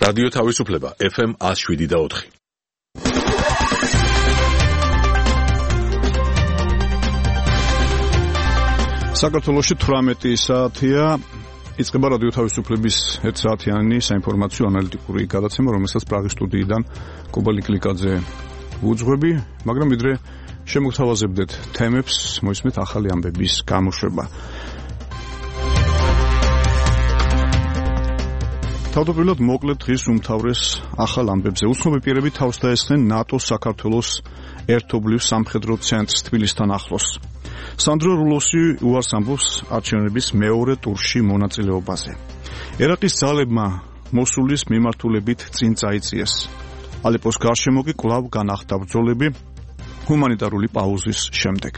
რადიო თავისუფლება FM 107.4. საქართველოში 18 საათია იწყება რადიო თავისუფლების 1 საათიანი საინფორმაციო ანალიტიკური გადაცემა, რომელსაც პრაღის სტუდიიდან კუბა ლიკლიკაძე უძღვები, მაგრამ ვიდრე შემოგთავაზებდეთ თემებს, მოისმენთ ახალი ამბების გამოშვება. თავდაპირველად მოკლედ დღის უმთავრეს ახალ ამბებზე. უცნობი პირები თავს დაესხნენ ნატოს საქართველოს ერთობლივ სამხედრო ცენტრს თბილისთან ახლოს. სანდრო რულოსი უარს ამბობს არჩევნების მეორე ტურში მონაწილეობაზე. ერაყის ძალებმა მოსულის მიმართულებით წინ წაიწიეს. ალეპოს გარშემო კი კვლავ განახდა ბრძოლები ჰუმანიტარული პაუზის შემდეგ.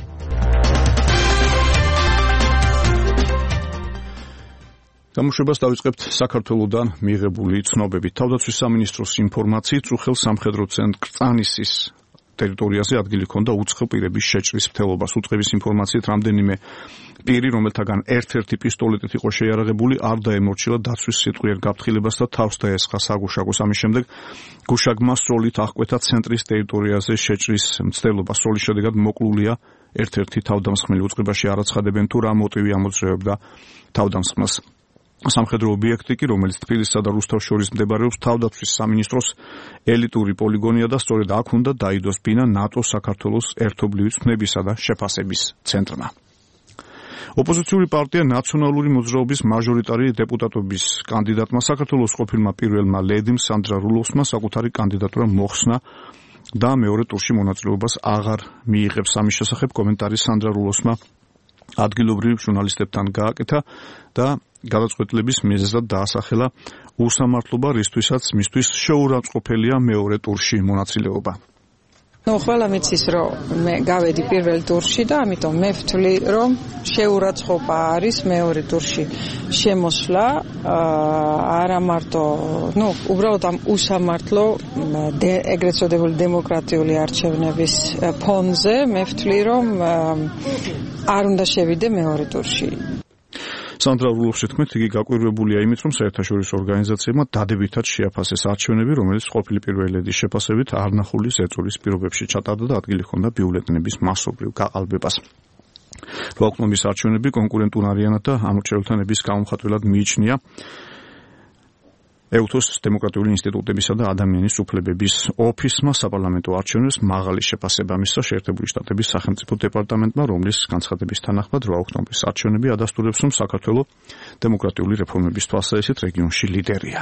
გამოშვებას დავიწყებთ საქართველოდან მიღებული ცნობებით. თავდაცვის სამინისტროს ინფორმაციით წუხელ სამხედრო ცენტრ კრწანისის ტერიტორიაზე ადგილი ჰქონდა უცხო პირების შეჭრის მთელობას. უწყების ინფორმაციით რამდენიმე პირი, რომელთაგან ერთ-ერთი პისტოლეტით იყო შეიარაღებული, არ დაემორჩილა დაცვის სიტყვიერ გაფრთხილებას და თავს დაესხა საგუშაგოს. ამის შემდეგ გუშაგმა სროლით აღკვეთა ცენტრის ტერიტორიაზე შეჭრის მცდელობა. სროლის შედეგად მოკლულია ერთ-ერთი თავდამსხმელი. უწყებაში არ აცხადებენ თუ რა მოტივი ამოძრავებდა თავდამსხმელს. სამხედრო ობიექტი კი, რომელიც თბილისსა და რუსთავს შორის მდებარეობს, თავდაცვის სამინისტროს ელიტური პოლიგონია და სწორედ აქ უნდა დაიდოს ბინა ნატოს საქართველოს ერთობლივი ცნებისა და შეფასების ცენტრმა. ოპოზიციური პარტია ნაციონალური მოძრაობის მაჟორიტარი დეპუტატობის კანდიდატმა საქართველოს ყოფილმა პირველმა ლედიმ სანდრა რულოსმა საკუთარი კანდიდატურა მოხსნა და მეორე ტურში მონაწილეობას აღარ მიიღებს. ამის შესახებ კომენტარი სანდრა რულოსმა ადგილობრივ ჟურნალისტებთან გააკეთა და გადაწყვეტილების მიზეზად დაასახელა უსამართლობა, რისთვისაც მისთვის შეურაცხყოფელია მეორე ტურში მონაწილეობა. ყველა მიცის, რომ მე გავედი პირველ ტურში და ამიტომ მე ვთვლი, რომ შეურაცხყოფა არის მეორე ტურში შემოსვლა, არა მარტო, უბრალოდ ამ უსამართლო ეგრეთ წოდებული დემოკრატიული არჩევნების ფონზე მე ვთვლი, რომ არ უნდა შევიდე მეორე ტურში. სანდრა რულოსის თქმით, იგი გაკვირვებულია იმით, რომ საერთაშორისო ორგანიზაციებმა დადებითად შეაფასეს არჩევნები, რომელიც ყოფილი პირველი ლედის შეფასებით არნახული ზეწოლის პირობებში ჩატარდა და ადგილი ჰქონდა ბიულეტენების მასობრივ გაყალბებას. როაკვნობის არჩევნები კონკურენტულ არიანად და ამორჩეულთანების გამომხატველად მიიჩნია ეუთოს დემოკრატიული ინსტიტუტებისა და ადამიანის უფლებების ოფისმა საპარლამენტო არჩევნებს მაღალი შეფასება მისცა შეერთებული შტატების სახელმწიფო დეპარტამენტმა, რომლის განცხადების თანახმად როაკვნობის არჩევნები ადასტურებს, რომ საქართველო დემოკრატიული რეფორმების თვალსაზრისით რეგიონში ლიდერია.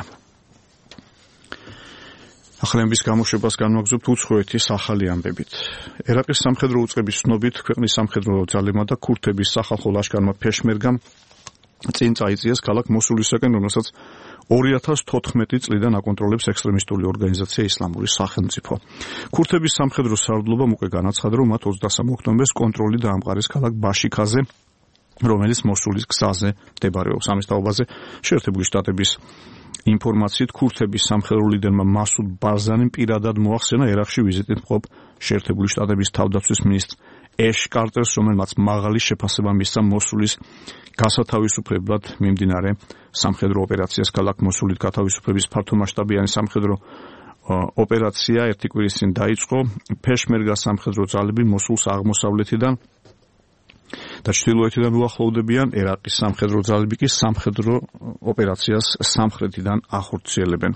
ახალების გამოშვებას განვაგრძობთ უცხოეთის ახალი ამბებით. ერაყის სამხედრო უწყების ცნობით ქვეყნის სამხედრო ძალებმა და ქურთების სახალხო ლაშქარმა ფეშმერგამ წინ წაიწიეს ქალაქ მოსულისაკენ, რომელსაც 2014 წლიდან აკონტროლებს ექსტრემისტული ორგანიზაცია ისლამური სახელმწიფო. ქურთების სამხედრო სარდლობამ უკვე განაცხადა, რომ მათ 23 ოქტომბერს კონტროლი დაამყარეს ქალაქ ბაშიქაზე, რომელიც მოსულის გზაზე მდებარეობს. ამის თაობაზე შეერთებული შტატების ინფორმაციით ქურთების სამხედრო ლიდერმა მასუდ ბარზანიმ პირადად მოახსენა ერაყში ვიზიტით მყოფ შეერთებული შტატების თავდაცვის მინისტრ ეშ კარტერს, რომელმაც მაღალი შეფასება მისცა მოსულის გასათავისუფლებლად მიმდინარე სამხედრო ოპერაციას. ქალაქ მოსულით გათავისუფლების ფართომასშტაბიანი სამხედრო ოპერაცია ერთი კვირის წინ დაიწყო. ფეშმერგას სამხედრო ძალები მოსულს აღმოსავლეთიდან და ჩრდილოეთიდან უახლოვდებიან, ერაყის სამხედრო ძალები კი სამხედრო ოპერაციას სამხრეთიდან ახორციელებენ.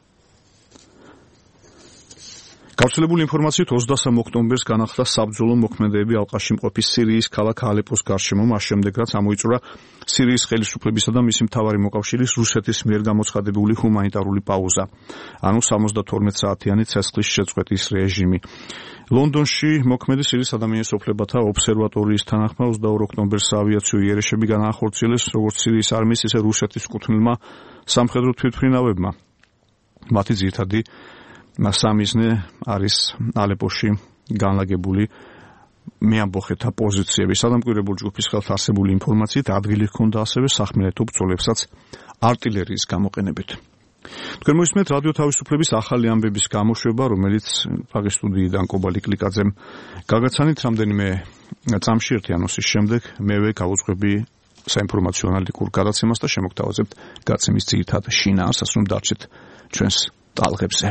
გავრცელებული ინფორმაციით 23 ოქტომბერს განახლდა საბრძოლო მოქმედებები ალყაში მყოფი სირიის ქალაქ ალეპოს გარშემო, მას შემდეგ რაც ამოიწურა სირიის ხელისუფლებისა და მისი მთავარი მოკავშირის რუსეთის მიერ გამოცხადებული ჰუმანიტარული პაუზა, ანუ 72 საათიანი ცეცხლის შეწყვეტის რეჟიმი. ლონდონში მოქმედი სირიის ადამიანის უფლებათა ობსერვატორიის თანახმად 22 ოქტომბერს ავიაციო იერიშები განახორციელეს როგორც სირიის არმიის, ისე რუსეთის კუთვნილმა სამხედრო თვითმფრინავებმა. მათი ძირითადი სამიზნე არის ალეპოში განლაგებული მეამბოხეთა პოზიციები. სადამკვირვებელ ჯგუფის ხელთ არსებული ინფორმაციით ადგილი ჰქონდა ასევე სახმელეთო ბრძოლებსაც артиллерიის გამოყენებით. თქვენ მოისმენთ რადიო თავისუფლების ახალი ამბების გამოშვება, რომელიც პრაღის სტუდიიდან კუბა ლიკლიკაძემ გაგაცანით. რამდენიმე წამში ერთი ანონსის შემდეგ მევე გავუძღვები საინფორმაციო ანალიტიკურ გადაცემას და შემოგთავაზებთ გაცემის ძირითად შინაარსს, რომ დარჩეთ ჩვენს ტალღებზე.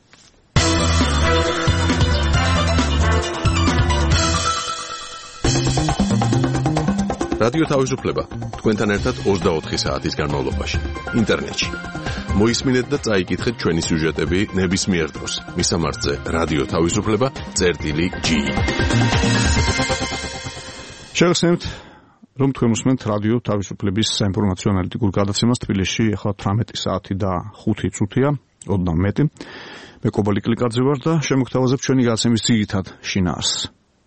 რადიო თავისუფლება თქვენთან ერთად 24 საათის განმავლობაში ინტერნეტში. მოისმინეთ და წაიკითხეთ ჩვენი სიუჟეტები ნებისმიერ დროს. მისამართზე რადიო თავისუფლება.gi. შეგახსენებთ, რომ თქვენ უსმენთ რადიო თავისუფლების საინფორმაციო ანალიტიკურ გადაცემას თბილისში ახლა 18 საათი და 5 წუთია, ოდნავ მეტი. მე კობალი კლიკაძე ვარ და შემოგთავაზებ ჩვენი გადაცემის ძირითად შინაარსს.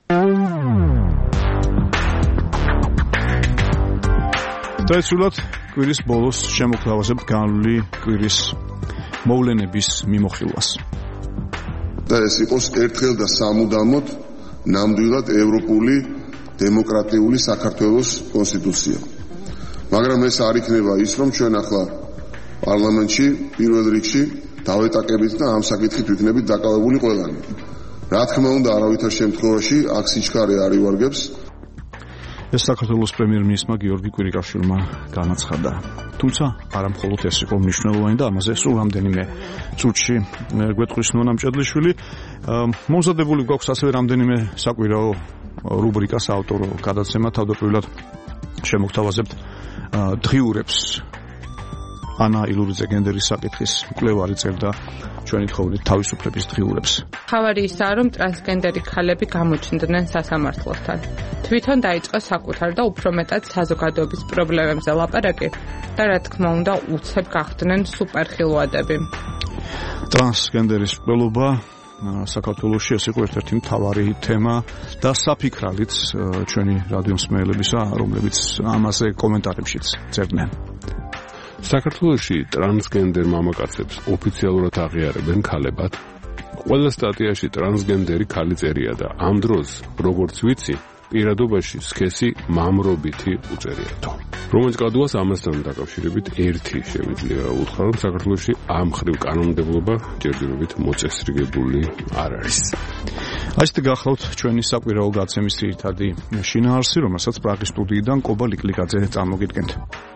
Tradițional, კვირის ბოლოს შემოგთავაზებთ განვლილი კვირის მოვლენების მიმოხილვას. და ეს იყოს ერთხელ და სამუდამოდ ნამდვილად ევროპული დემოკრატიული საქართველოს კონსტიტუცია. მაგრამ ეს არ იქნება ის, რომ ჩვენ ახლა პარლამენტში პირველ რიგში დავეტაკებით და ამ საკითხით ვიქნებით დაკავებული ყველანი. რა თქმა უნდა, არავითარ შემთხვევაში აქ სიჩქარე არ ივარგებს. ეს საქართველოს პრემიერ-მინისტრმა გიორგი კვირიკაშვილმა განაცხადა. თუმცა არა მხოლოდ ეს იყო მნიშვნელოვანი და ამაზე სულ რამდენიმე წუთში გვეტყვის ნონა მჭედლიშვილი. მომზადებული გვაქვს ასევე რამდენიმე საკვირაო რუბრიკას ავტორო გადაცემა. თავდაპირველად შემოგთავაზებთ დღიურებს. ანა ილურიძე გენდერის საკითხის მკვლევარი წერდა ჩვენი თხოვნით თავისუფლების დღიურებს. თავარი ისაა, რომ ტრანსგენდერი ქალები გამოჩნდნენ სასამართლოსთან. თვითონ დაიწყო საკუთარ და უფრო მეტად საზოგადოების პრობლემებზე ლაპარაკი და რა თქმა უნდა უცებ გახდნენ სუპერხილვადები. ტრანსგენდერის მკვლელობა საქართველოში ეს იყო ერთ-ერთი მთავარი თემა და საფიქრალიც ჩვენი რადიო მსმენელებისა, რომლებიც ამაზე კომენტარებშიც წერდნენ. საქართველოში ტრანსგენდერ მამაკაცებს ოფიციალურად აღიარებენ ქალებად. ყველა სტატიაში ტრანსგენდერი ქალი წერია და ამ დროს, როგორც ვიცი, პირადობაში სქესი მამრობითი უწერიათო. რომელიც კადუას ამასთან დაკავშირებით ერთი შემიძლია უთხრა, რომ საქართველოში ამ ხრივ კანონმდებლობა ჯერჯერობით მოწესრიგებული არ არის. ასეთ გახლავთ ჩვენი საკვირაო გადაცემის ძირითადი შინაარსი, რომელსაც პრაღის სტუდიიდან კობა ლიკლიკაძე წარმოგიდგენთ.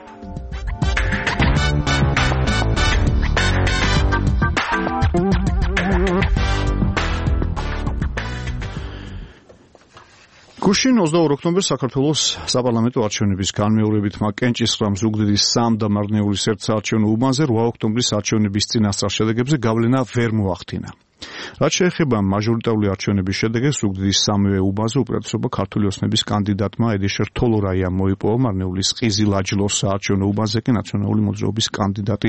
გუშინ 22 ოქტომბერს საქართველოს საპარლამენტო არჩევნების განმეორებითმა კენჭისყრამ ზუგდიდის სამდამარნეულის ერთსაარჩევნო უბანზე 8 ოქტომბრის არჩევნების წინასწარ შედეგებზე გავლენა ვერ მოახდინა. რაც შეეხება მაჟორიტარული არჩევნების შედეგებს, ზუგდიდის სამივე უბანზე უპირატესობა ქართული ოცნების კანდიდატმა ედიშერ თოლორაიამ მოიპოვა. მარნეულის ყიზილაჯლოს საარჩევნო უბანზე კი ნაციონალური მოძრაობის კანდიდატი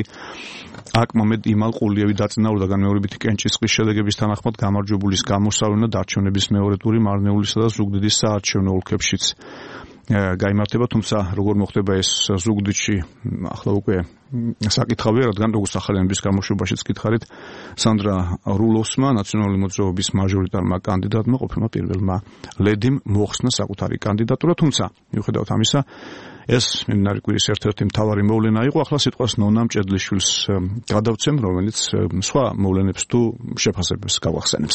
აკმამედ იმალყულიევი დაწინაურდა. განმეორებითი კენჭისყრის შედეგების თანახმად გამარჯვებულის გამოსავლენად არჩევნების მეორე ტური მარნეულისა და ზუგდიდის საარჩევნო ოლქებშიც გაიმართება, თუმცა როგორ მოხდება ეს ზუგდიდში ახლა უკვე საკითხავია, რადგან როგორც ახალენების გამოშვებაშიც გითხარით, სანდრა რულოსმა, ნაციონალური მოძრაობის მაჟორიტარმა კანდიდატმა, ყოფილმა პირველმა ლედიმ მოხსნა საკუთარი კანდიდატურა, თუმცა მიუხედავად ამისა, ეს მიმდინარე კვირის ერთ-ერთი მთავარი მოვლენა იყო. ახლა სიტყვას ნონა მჭედლიშვილს გადავცემ, რომელიც სხვა მოვლენებს თუ შეფასებებს გავახსენებს.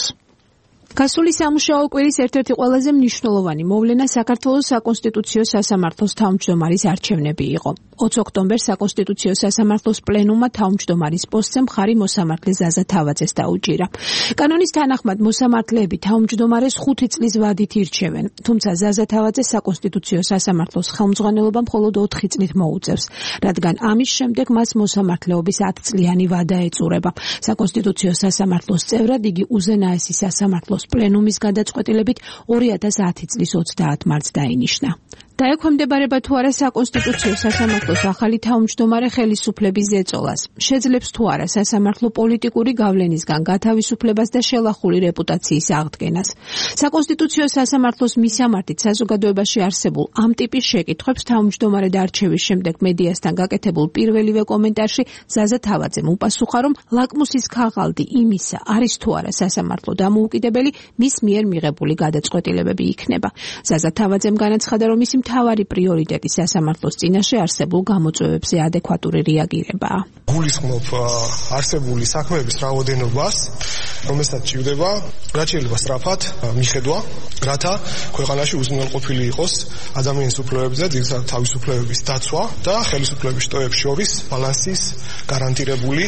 გასული სამუშაო კვირის ერთ-ერთი ყველაზე მნიშვნელოვანი მოვლენა საქართველოს საკონსტიტუციო სასამართლოს თავმჯდომარის არჩევნები იყო. 20 ოქტომბერს საკონსტიტუციო სასამართლოს პლენუმმა თავმჯდომარის პოსტზე მხარი მოსამართლე ზაზა თავაძეს დაუჭირა. კანონის თანახმად მოსამართლეები თავმჯდომარეს 5 წლის ვადით ირჩევენ, თუმცა ზაზა თავაძე საკონსტიტუციო სასამართლოს ხელმძღვანელობა მხოლოდ 4 წლით მოუწევს, რადგან ამის შემდეგ მას მოსამართლეობის 10 წლიანი ვადა ეწურება. საკონსტიტუციო სასამართლოს წევრად იგი უზენაესი სასამართლოს პლენუმის გადაწყვეტილებით 2010 წლის 30 მარტს დაინიშნა. დაექვემდებარება თუ არა საკონსტიტუციო სასამართლოს ახალი თავმჯდომარე ხელისუფლების ზეწოლას. შეძლებს თუ არა სასამართლო პოლიტიკური გავლენისგან გათავისუფლებას და შელახული რეპუტაციის აღდგენას. საკონსტიტუციო სასამართლოს მისამართით საზოგადოებაში არსებულ ამ ტიპის შეკითხვებს თავმჯდომარედ არჩევის შემდეგ მედიასთან გაკეთებულ პირველივე კომენტარში ზაზა თავაძემ უპასუხა, რომ ლაკმუსის ქაღალდი იმისა, არის თუ არა სასამართლო დამოუკიდებელი, მის მიერ მიღებული გადაწყვეტილებები იქნება. ზაზა თავაძემ განაცხადა, რომ მისი მთავარი პრიორიტეტი სასამართლოს წინაშე არსებულ გამოწვევებზე ადეკვატური რეაგირებაა. გულისხმობ არსებული საქმეების რაოდენობას, რომელსაც ჭირდება, რაც შეიძლება სწრაფად მიხედვა, რათა ქვეყანაში უზრუნველყოფილი იყოს ადამიანის უფლებებზე, ძირითადად თავისუფლებების დაცვა და ხელისუფლების შტოებს შორის ბალანსის გარანტირებული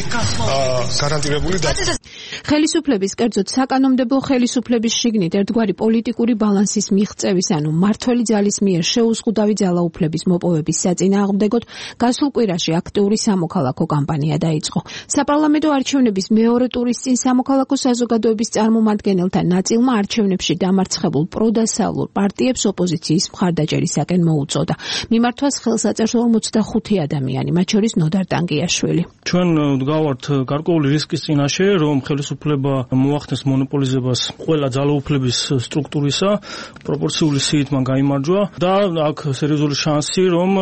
დაცვა. ხელისუფლების, კერძოდ საკანონმდებლო ხელისუფლების შიგნით ერთგვარი პოლიტიკური ბალანსის მიღწევის, ანუ მმართველი ძალის მიერ შეუზღუდავი ძალაუფლების მოპოვების საწინააღმდეგოდ გასულ კვირაში აქტიური სამოქალაქო კამპანია დაიწყო. საპარლამენტო არჩევნების მეორე ტურის წინ სამოქალაქო საზოგადოების წარმომადგენელთა ნაწილმა არჩევნებში დამარცხებულ პროდასავლურ პარტიებს ოპოზიციის მხარდაჭერისაკენ მოუწოდა. მიმართვას ხელს აწერს 45 ადამიანი, მათ შორის ნოდარ ტანგიაშვილი. ჩვენ ვდგავართ გარკვეული რისკის წინაშე, რომ ხელისუფლება მოახდენს მონოპოლიზებას ყველა ძალაუფლების სტრუქტურისა, პროპორციული სიით მან გაიმარჯვა და აქ სერიოზული შანსი, რომ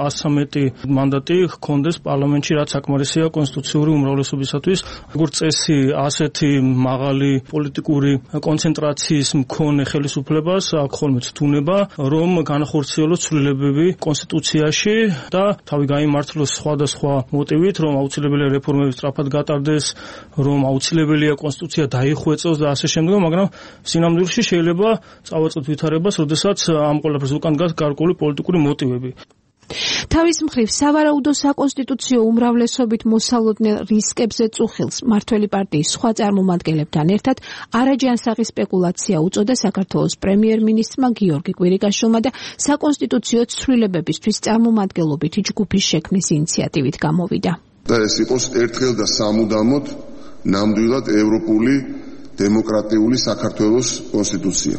113 მანდატი ჰქონდეს პარლამენტში, რაც საკმარისია კონსტიტუციური უმრავლესობისათვის. როგორც წესი, ასეთი მაღალი პოლიტიკური კონცენტრაციის მქონე ხელისუფლებას აქ ხოლმე ცდუნება, რომ განახორციელოს ცვლილებები კონსტიტუციაში და თავი გაიმართლოს სხვადასხვა მოტივით, რომ აუცილებელია რეფორმები სწრაფად გატარდეს, რომ აუცილებელია კონსტიტუცია დაიხვეწოს და ასე შემდეგ, მაგრამ სინამდვილეში შეიძლება წავაწყოთ ვითარებას, როდესაც ამ ყველაფერს უკან დგას გარკვეული პოლიტიკური მოტივები. თავის მხრივ სავარაუდო საკონსტიტუციო უმრავლესობით მოსალოდნელ რისკებზე წუხილს მმართველი პარტიის სხვა წარმომადგენლებთან ერთად არაჯანსაღი სპეკულაცია უწოდა საქართველოს პრემიერ-მინისტრმა გიორგი კვირიკაშვილმა და საკონსტიტუციო ცვლილებებისთვის წარმომადგენლობითი ჯგუფის შექმნის ინიციატივით გამოვიდა. და ეს იყოს ერთხელ და სამუდამოდ ნამდვილად ევროპული დემოკრატიული საქართველოს კონსტიტუცია.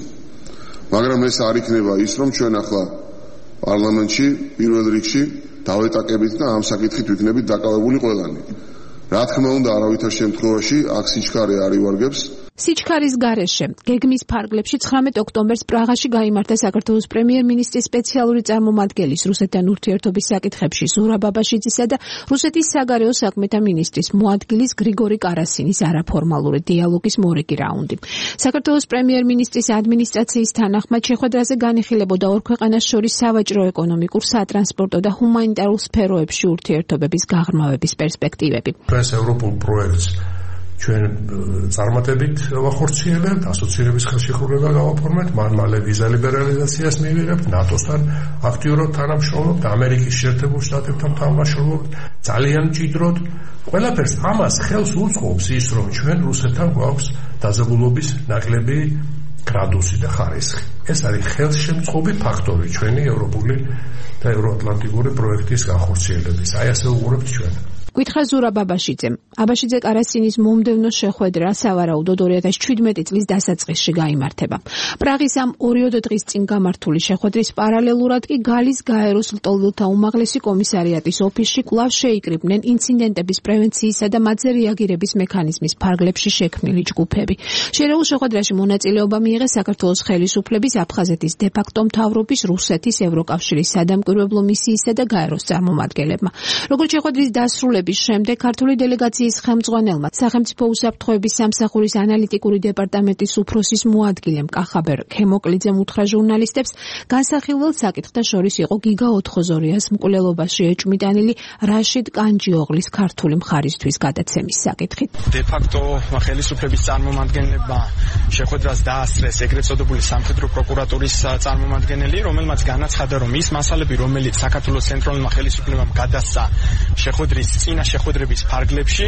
მაგრამ ეს არ იქნება ის, რომ ჩვენ ახლა პარლამენტში პირველ რიგში დავეტაკებით და ამ საკითხით ვიქნებით დაკავებული ყველანი. რა თქმა უნდა, არავითარ შემთხვევაში აქ სიჩქარე არ ივარგებს. სიჩქარის გარეშე გეგმის ფარგლებში 19 ოქტომბერს პრაღაში გაიმართა საქართველოს პრემიერ-მინისტრის სპეციალური წარმომადგენლის რუსეთთან ურთიერთობის საკითხებში ზურაბ აბაშიძისა და რუსეთის საგარეო საქმეთა მინისტრის მოადგილის გრიგორი კარასინის არაფორმალური დიალოგის მორიგი რაუნდი. საქართველოს პრემიერ-მინისტრის ადმინისტრაციის თანახმად შეხვედრაზე განიხილებოდა ორ ქვეყანას შორის სავაჭრო-ეკონომიკურ, სატრანსპორტო და ჰუმანიტარულ სფეროებში ურთიერთობების გაღრმავების პერსპექტივები. ეს ევროპულ პროექტს ჩვენ წარმატებით ვახორციელებთ, ასოცირების ხელშეკრულება გავაფორმეთ, მალე ვიზა ლიბერალიზაციას მივიღებთ, ნატოსთან აქტიურად თანამშრომლობთ, ამერიკის შეერთებულ შტატებთან თანამშრომლობთ, ძალიან მჭიდროდ. ყველაფერს ამას ხელს უწყობს ის, რომ ჩვენ რუსეთთან გვაქვს დაძაბულობის ნაკლები გრადუსი და ხარისხი. ეს არის ხელშემწყობი ფაქტორი ჩვენი ევროპული და ევროატლანტიკური პროექტის განხორციელების. აი ასე უყურებთ ჩვენ. გითხრა ზურაბ აბაშიძემ. აბაშიძე კარასინის მომდევნო შეხვედრა სავარაუდოდ 2017 წლის დასაწყისში გაიმართება. პრაღის ამ 2 დღის წინ გამართული შეხვედრის პარალელურად კი გალის გაეროს ლტოლვილთა უმაღლესი კომისარიატის ოფისში კვლავ შეიკრიბნენ ინციდენტების პრევენციისა და მათზე რეაგირების მექანიზმის ფარგლებში შექმნილი ჯგუფები. შერეულ შეხვედრაში მონაწილეობა მიიღეს საქართველოს ხელისუფლების, აფხაზეთის დე-ფაქტო მთავრობის, რუსეთის, ევროკავშირის სადამკვირვებლო მისიისა და გაეროს წარმომადგენლებმა. როგორც შეხვედრის დასრულების შემდეგ ქართული დელეგაციის ხელმძღვანელმა სახელმწიფო უსაფრთხოების სამსახურის ანალიტიკური დეპარტამენტის უფროსის მოადგილემ კახაბერ ქემოკლიძემ უთხრა ჟურნალისტებს, განსახილველ საკითხთა შორის იყო გიგა ოთხოზორიას მკვლელობაში ეჭვმიტანილი რაშიდ კანჯიოღლის ქართული მხარისთვის გადაცემის საკითხით. დე-ფაქტო ხელისუფლების წარმომადგენლებმა შეხვედრას დაასწრეს ეგრეთ წოდებული სამხედრო პროკურატურის წარმომადგენელი, რომელმაც განაცხადა, რომ ის მასალები, რომელიც საქართველოს ცენტრალურმა ხელისუფლებამ გადასცა შეხვედრის წინა შეხვედრების ფარგლებში,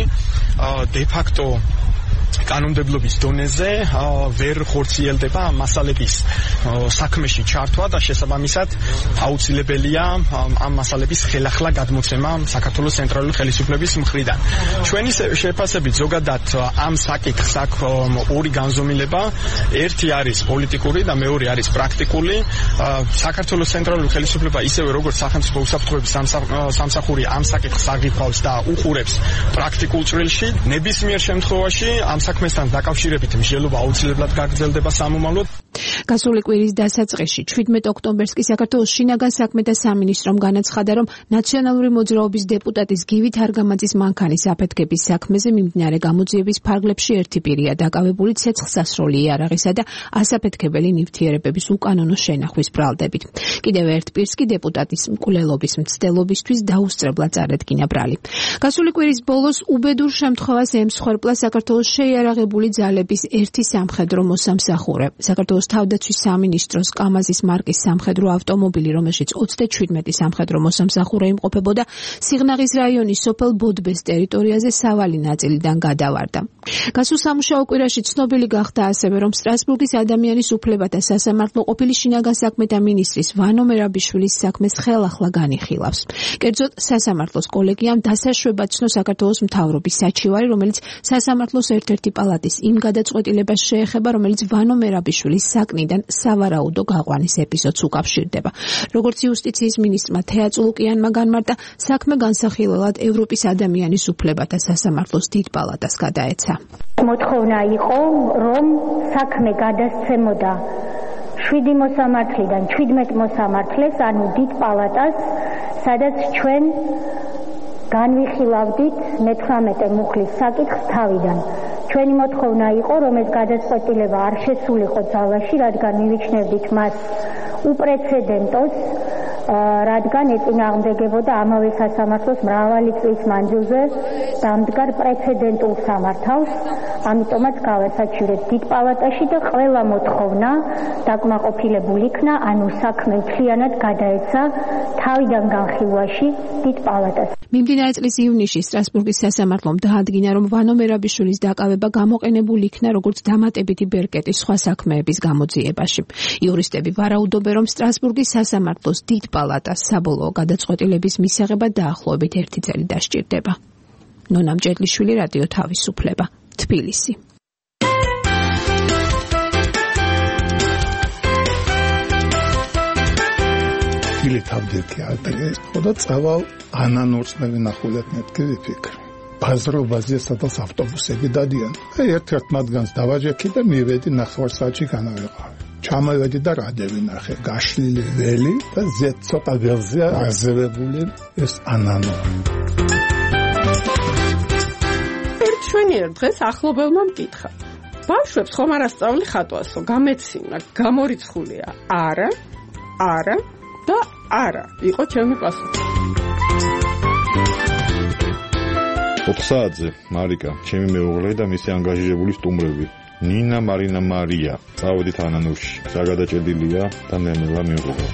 დე-ფაქტო კანონმდებლობის დონეზე ვერ ხორციელდება ამ მასალების საქმეში ჩართვა და შესაბამისად აუცილებელია ამ მასალების ხელახლა გადმოცემა საქართველოს ცენტრალური ხელისუფლების მხრიდან. ჩვენი შეფასებით ზოგადად ამ საკითხს აქვს ორი განზომილება. ერთი არის პოლიტიკური და მეორე არის პრაქტიკული. საქართველოს ცენტრალური ხელისუფლება ისევე როგორც სახელმწიფო უსაფრთხოების სამსახური ამ საკითხს აღიქვავს და უყურებს პრაქტიკულ წრილში. ნებისმიერ შემთხვევაში ამ საქმესთან დაკავშირებით მსჯელობა აუცილებლად გაგრძელდება სამომავლოდ. გასული კვირის დასაწყისში 17 ოქტომბერს კი საქართველოს შინაგან საქმეთა სამინისტრომ განაცხადა, რომ ნაციონალური მოძრაობის დეპუტატის გივით არგამაძის მანქანის აფეთქების საქმეზე მიმდინარე გამოძიების ფარგლებში ერთი პირია დაკავებული ცეცხლსასროლი იარაღისა და ასაფეთქებელი ნივთიერებების უკანონო შენახვის ბრალდებით. კიდევ ერთ პირს კი დეპუტატის მკვლელობის მცდელობისთვის დაუსწრებლად წარედგინა ბრალი. გასული კვირის ბოლოს უბედურ შემთხვევას ემსხვერპლა საქართველოს შეიარაღებული ძალების ერთი სამხედრო მოსამსახურე. საქართველოს თავდაცვის სამინისტროს კამაზის მარკის სამხედრო ავტომობილი, რომელშიც 37 სამხედრო მოსამსახურე იმყოფებოდა, სიღნაღის რაიონის სოფელ ბოდბეს ტერიტორიაზე სავალი ნაწილიდან გადავარდა. გასულ სამუშაო კვირაში ცნობილი გახდა ასევე, რომ სტრასბურგის ადამიანის უფლებათა სასამართლო ყოფილი შინაგან საქმეთა მინისტრის ვანო მერაბიშვილის საქმეს ხელახლა განიხილავს. კერძოდ, სასამართლოს კოლეგიამ დასაშვებად ცნო საქართველოს მთავრობის საჩივარი, რომელიც სასამართლოს ერთ-ერთი პალატის იმ გადაწყვეტილებას შეეხება, რომელიც ვანო მერაბიშვილის საკნიდან სავარაუდო გაყვანის ეპიზოდს უკავშირდება. როგორც იუსტიციის მინისტრმა თეა წულუკიანმა განმარტა, საქმე განსახილველად ევროპის ადამიანის უფლებათა სასამართლოს დიდ პალატას გადაეცა. მოთხოვნა იყო, რომ საქმე გადასცემოდა 7 მოსამართლიდან 17 მოსამართლეს, ანუ დიდ პალატას, სადაც ჩვენ განვიხილავდით მე-18 მუხლის საკითხს თავიდან. ჩვენი მოთხოვნა იყო, რომ ეს გადაწყვეტილება არ შესულიყო ძალაში, რადგან მივიჩნევდით მას უპრეცედენტოს, რადგან ეწინააღმდეგებოდა ამავე სასამართლოს მრავალი წლის მანძილზე დამდგარ პრეცედენტულ სამართალს. ამიტომაც გავასაჩივრეთ დიდ პალატაში და ყველა მოთხოვნა დაკმაყოფილებულ იქნა, ანუ საქმე მთლიანად გადაეცა თავიდან განხილვაში დიდ პალატას. მიმდინარე წლის ივნისში სტრასბურგის სასამართლომ დაადგინა, რომ ვანო მერაბიშვილის დაკავება გამოყენებული იქნა როგორც დამატებითი ბერკეტი სხვა საქმეების გამოძიებაში. იურისტები ვარაუდობენ, რომ სტრასბურგის სასამართლოს დიდ პალატას საბოლოო გადაწყვეტილების მისაღებად დაახლოებით 1 წელი დასჭირდება. ნონა მჭედლიშვილი, რადიო თავისუფლება, თბილისი. თავდეთი ადრე ხოდა წავალ ანანორწნევი ნახულეთ მეთქი ფიქრ ბაზრობაზე სადაც ავტობუსები დადიან ერთ-ერთ მათგანს დავაჯექი და მივედი ნახევარსაათში განავეყავი ჩამოვედი და რადევი ნახე გაშლილი ველი და ზეთ ცოტა ველზე აზევებული ეს ანანო ერთშვენიერ დღეს ახლობელმა მკითხა ბავშვებს ხომ არ ასწავლი ხატვასო გამეცინა გამორიცხულია არა და არა, იყო ჩემი პასუხი. 4 საათზე მარიკა, ჩემი მეუღლე და მისი ანგაჟირებული სტუმრები. ნინა, მარინა, მარია. წავედით ანანურში. საგადაჭედილია და ნელა მეუღლე.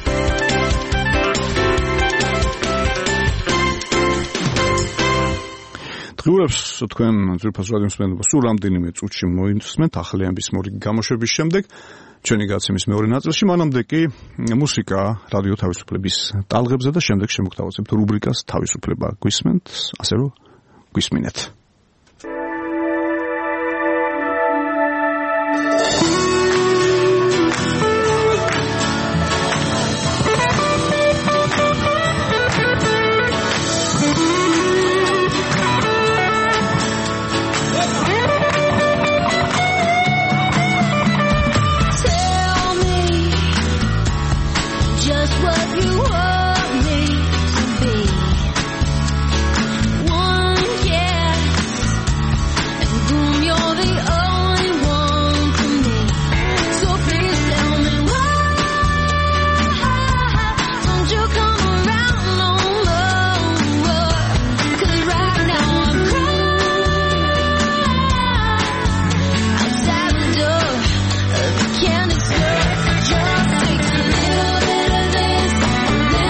დღიურებს თქვენ ძვირფას რადიო მსმენელობა სულ რამდენიმე წუთში მოისმენთ ახალიანების მორიგი გამოშვების შემდეგ ჩვენი გაცემის მეორე ნაწილში მანამდე კი მუსიკა რადიო თავისუფლების ტალღებზე და შემდეგ შემოგთავაზებთ რუბრიკას თავისუფლება გვისმენთ, ასე რომ გვისმინეთ. Can't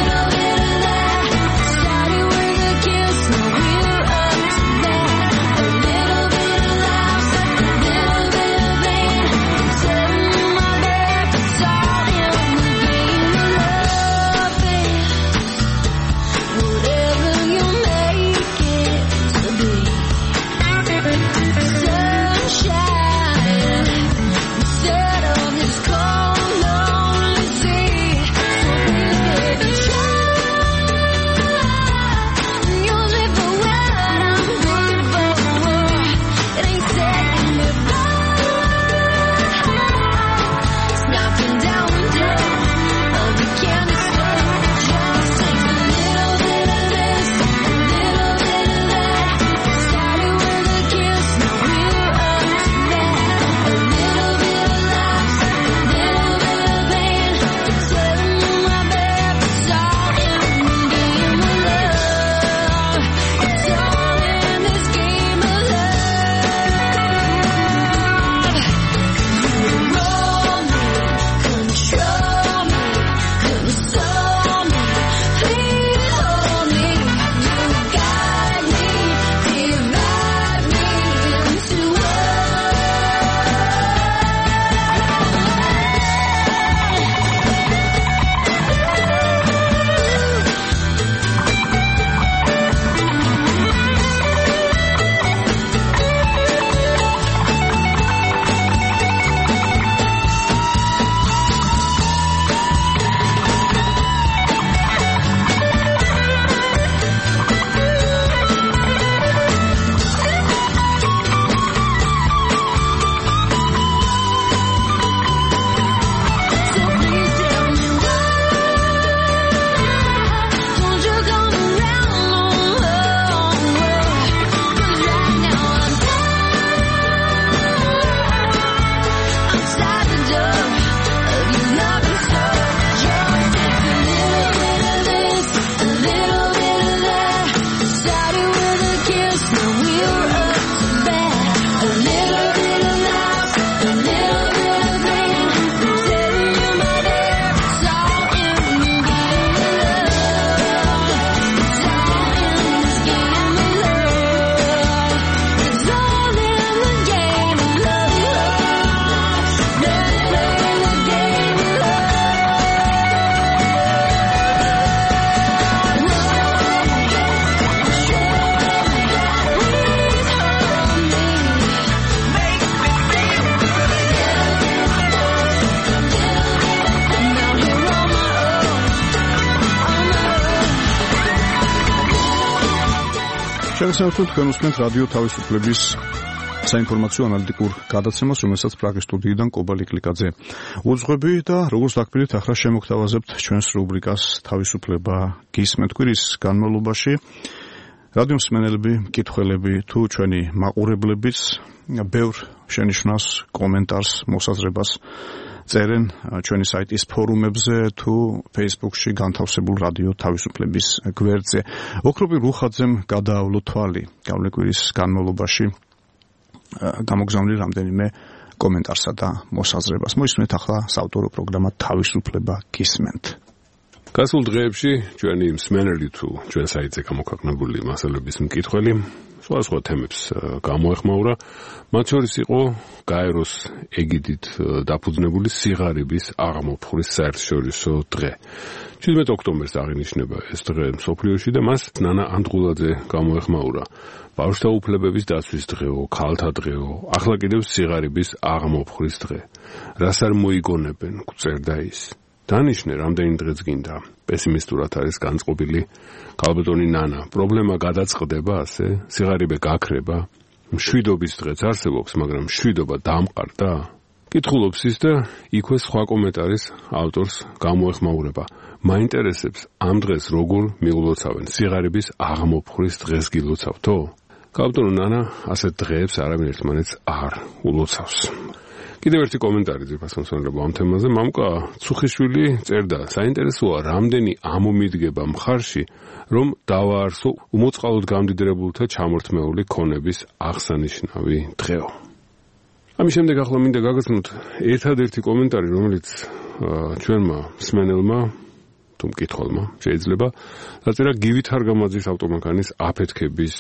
შეგახსენებთ თქვენ უსმენთ რადიო თავისუფლების საინფორმაციო ანალიტიკურ გადაცემას, რომელსაც პრაღის სტუდიიდან კობალი კლიკაძე უძღვები და როგორც დაგპირდით, ახლა შემოგთავაზებთ ჩვენს რუბრიკას თავისუფლება გისმენთ. კვირის განმავლობაში რადიო მსმენელები, მკითხველები თუ ჩვენი მაყურებლებიც ბევრ შენიშვნას, კომენტარს, მოსაზრებას წერენ ჩვენი საიტის ფორუმებზე თუ Facebook-ში განთავსებულ რადიო თავისუფლების გვერდზე. ოქროპი რუხაძემ გადაავლო თვალი გავლეკვირის განმავლობაში გამოგზავნილი რამდენიმე კომენტარსა და მოსაზრებას. მოისმენთ ახლა საავტორო პროგრამა თავისუფლება გისმენთ. გასულ დღეებში ჩვენი მსმენელი თუ ჩვენ საიტზე გამოქვეყნებული მასალების მკითხველი სხვა თემებს გამოეხმაურა. მათ შორის იყო გაეროს ეგიდით დაფუძნებული სიღარიბის აღმოფხვის საერთაშორისო დღე. 17 ოქტომბერს აღინიშნება ეს დღე მსოფლიოში და მას ნანა ანდღულაძე გამოეხმაურა. ბავშვთა უფლებების დაცვის დღეო, ქალთა დღეო, ახლა კიდევ სიღარიბის აღმოფხვის დღე. რას არ მოიგონებენ, გვწერდა ის. დანიშნე, რამდენი დღეც გინდა. პესიმისტურად არის განწყობილი ქალბატონი ნანა. პრობლემა გადაწყდება ასე? სიღარიბე გაქრება? მშვიდობის დღეც არსებობს, მაგრამ მშვიდობა დამყარდა? კითხულობს ის და იქვე სხვა კომენტარის ავტორს გამოეხმაურება. მაინტერესებს ამ დღეს როგორ მიგლოცავენ? სიღარიბის აღმოფხვის დღეს გილოცავთო? ქალბატონო ნანა ასეთ დღეებს არავინ ერთმანეთს არ ულოცავს. კიდევ ერთი კომენტარი ძირფასმოსავლება ამ თემაზე. მამუკა ცუხიშვილი წერდა, საინტერესოა რამდენი ამომიდგება მხარში, რომ დავაარსო უმოწყალოდ გამდიდრებულთა ჩამორთმეული ქონების აღსანიშნავი დღეო. ამის შემდეგ ახლა მინდა გაგაცნოთ ერთადერთი კომენტარი, რომელიც ჩვენმა მსმენელმა თუ მკითხველმა შეიძლება დაწერა გივი თარგამაძის ავტომანქანის აფეთქების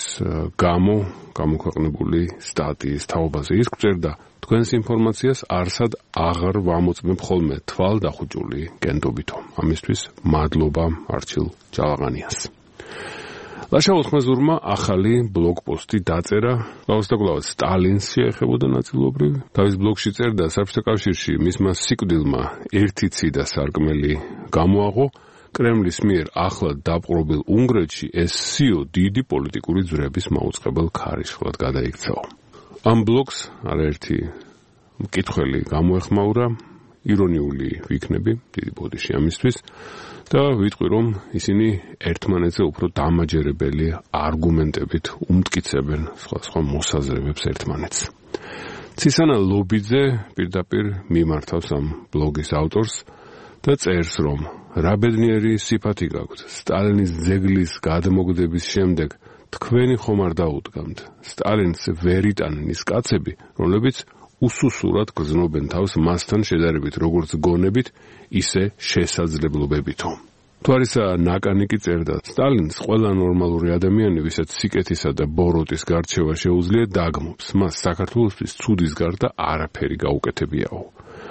გამოქვეყნებული სტატიის თაობაზე. ის გვწერდა, თქვენს ინფორმაციას არსად აღარ ვამოწმებ ხოლმე თვალდახუჭული გენდობითო. ამისთვის მადლობა არჩილ ჯალაღანიას. ლაშა ოთხმაზურმა ახალი ბლოგპოსტი დაწერა, კლავ სტალინს შეეხებოდა ნაწილობრივ. თავის ბლოგში წერდა, საბჭოთა კავშირში მისმა სიკვდილმა ერთი ციდა სარკმელი გამოაღო. კრემლის მიერ ახლა დაპყრობილ უნგრეთში ეს სიო დიდი პოლიტიკური ძვრების მაუწყებელ ქარიშხლად გადაიქცაო. ამ ბლოგს არაერთი მკითხველი გამოეხმაურა, ირონიული ვიქნები, დიდი ბოდიში ამისთვის და ვიტყვი, რომ ისინი ერთმანეთზე უფრო დამაჯერებელი არგუმენტებით უმტკიცებენ სხვა მოსაზრებებს ერთმანეთს. ცისანა ლობიძე პირდაპირ მიმართავს ამ ბლოგის ავტორს და წერს, რომ რა ბედნიერი სიფათი გაქვთ. სტალინის ძეგლის გადმოგდების შემდეგ თქვენი ხომ არ დაუდგამთ. სტალინს ვერ იტანენ ის კაცები, რომლებიც უსუსურად გრძნობენ თავს მასთან შედარებით როგორც გონებით, ისე შესაძლებლობებითო. თუ არისა ნაკანი კი წერდა, სტალინს ყველა ნორმალური ადამიანი, ვისაც სიკეთისა და ბოროტის გარჩევა შეუძლია, დაგმობს. მას საქართველოსთვის ცუდის გარდა არაფერი გაუკეთებიაო.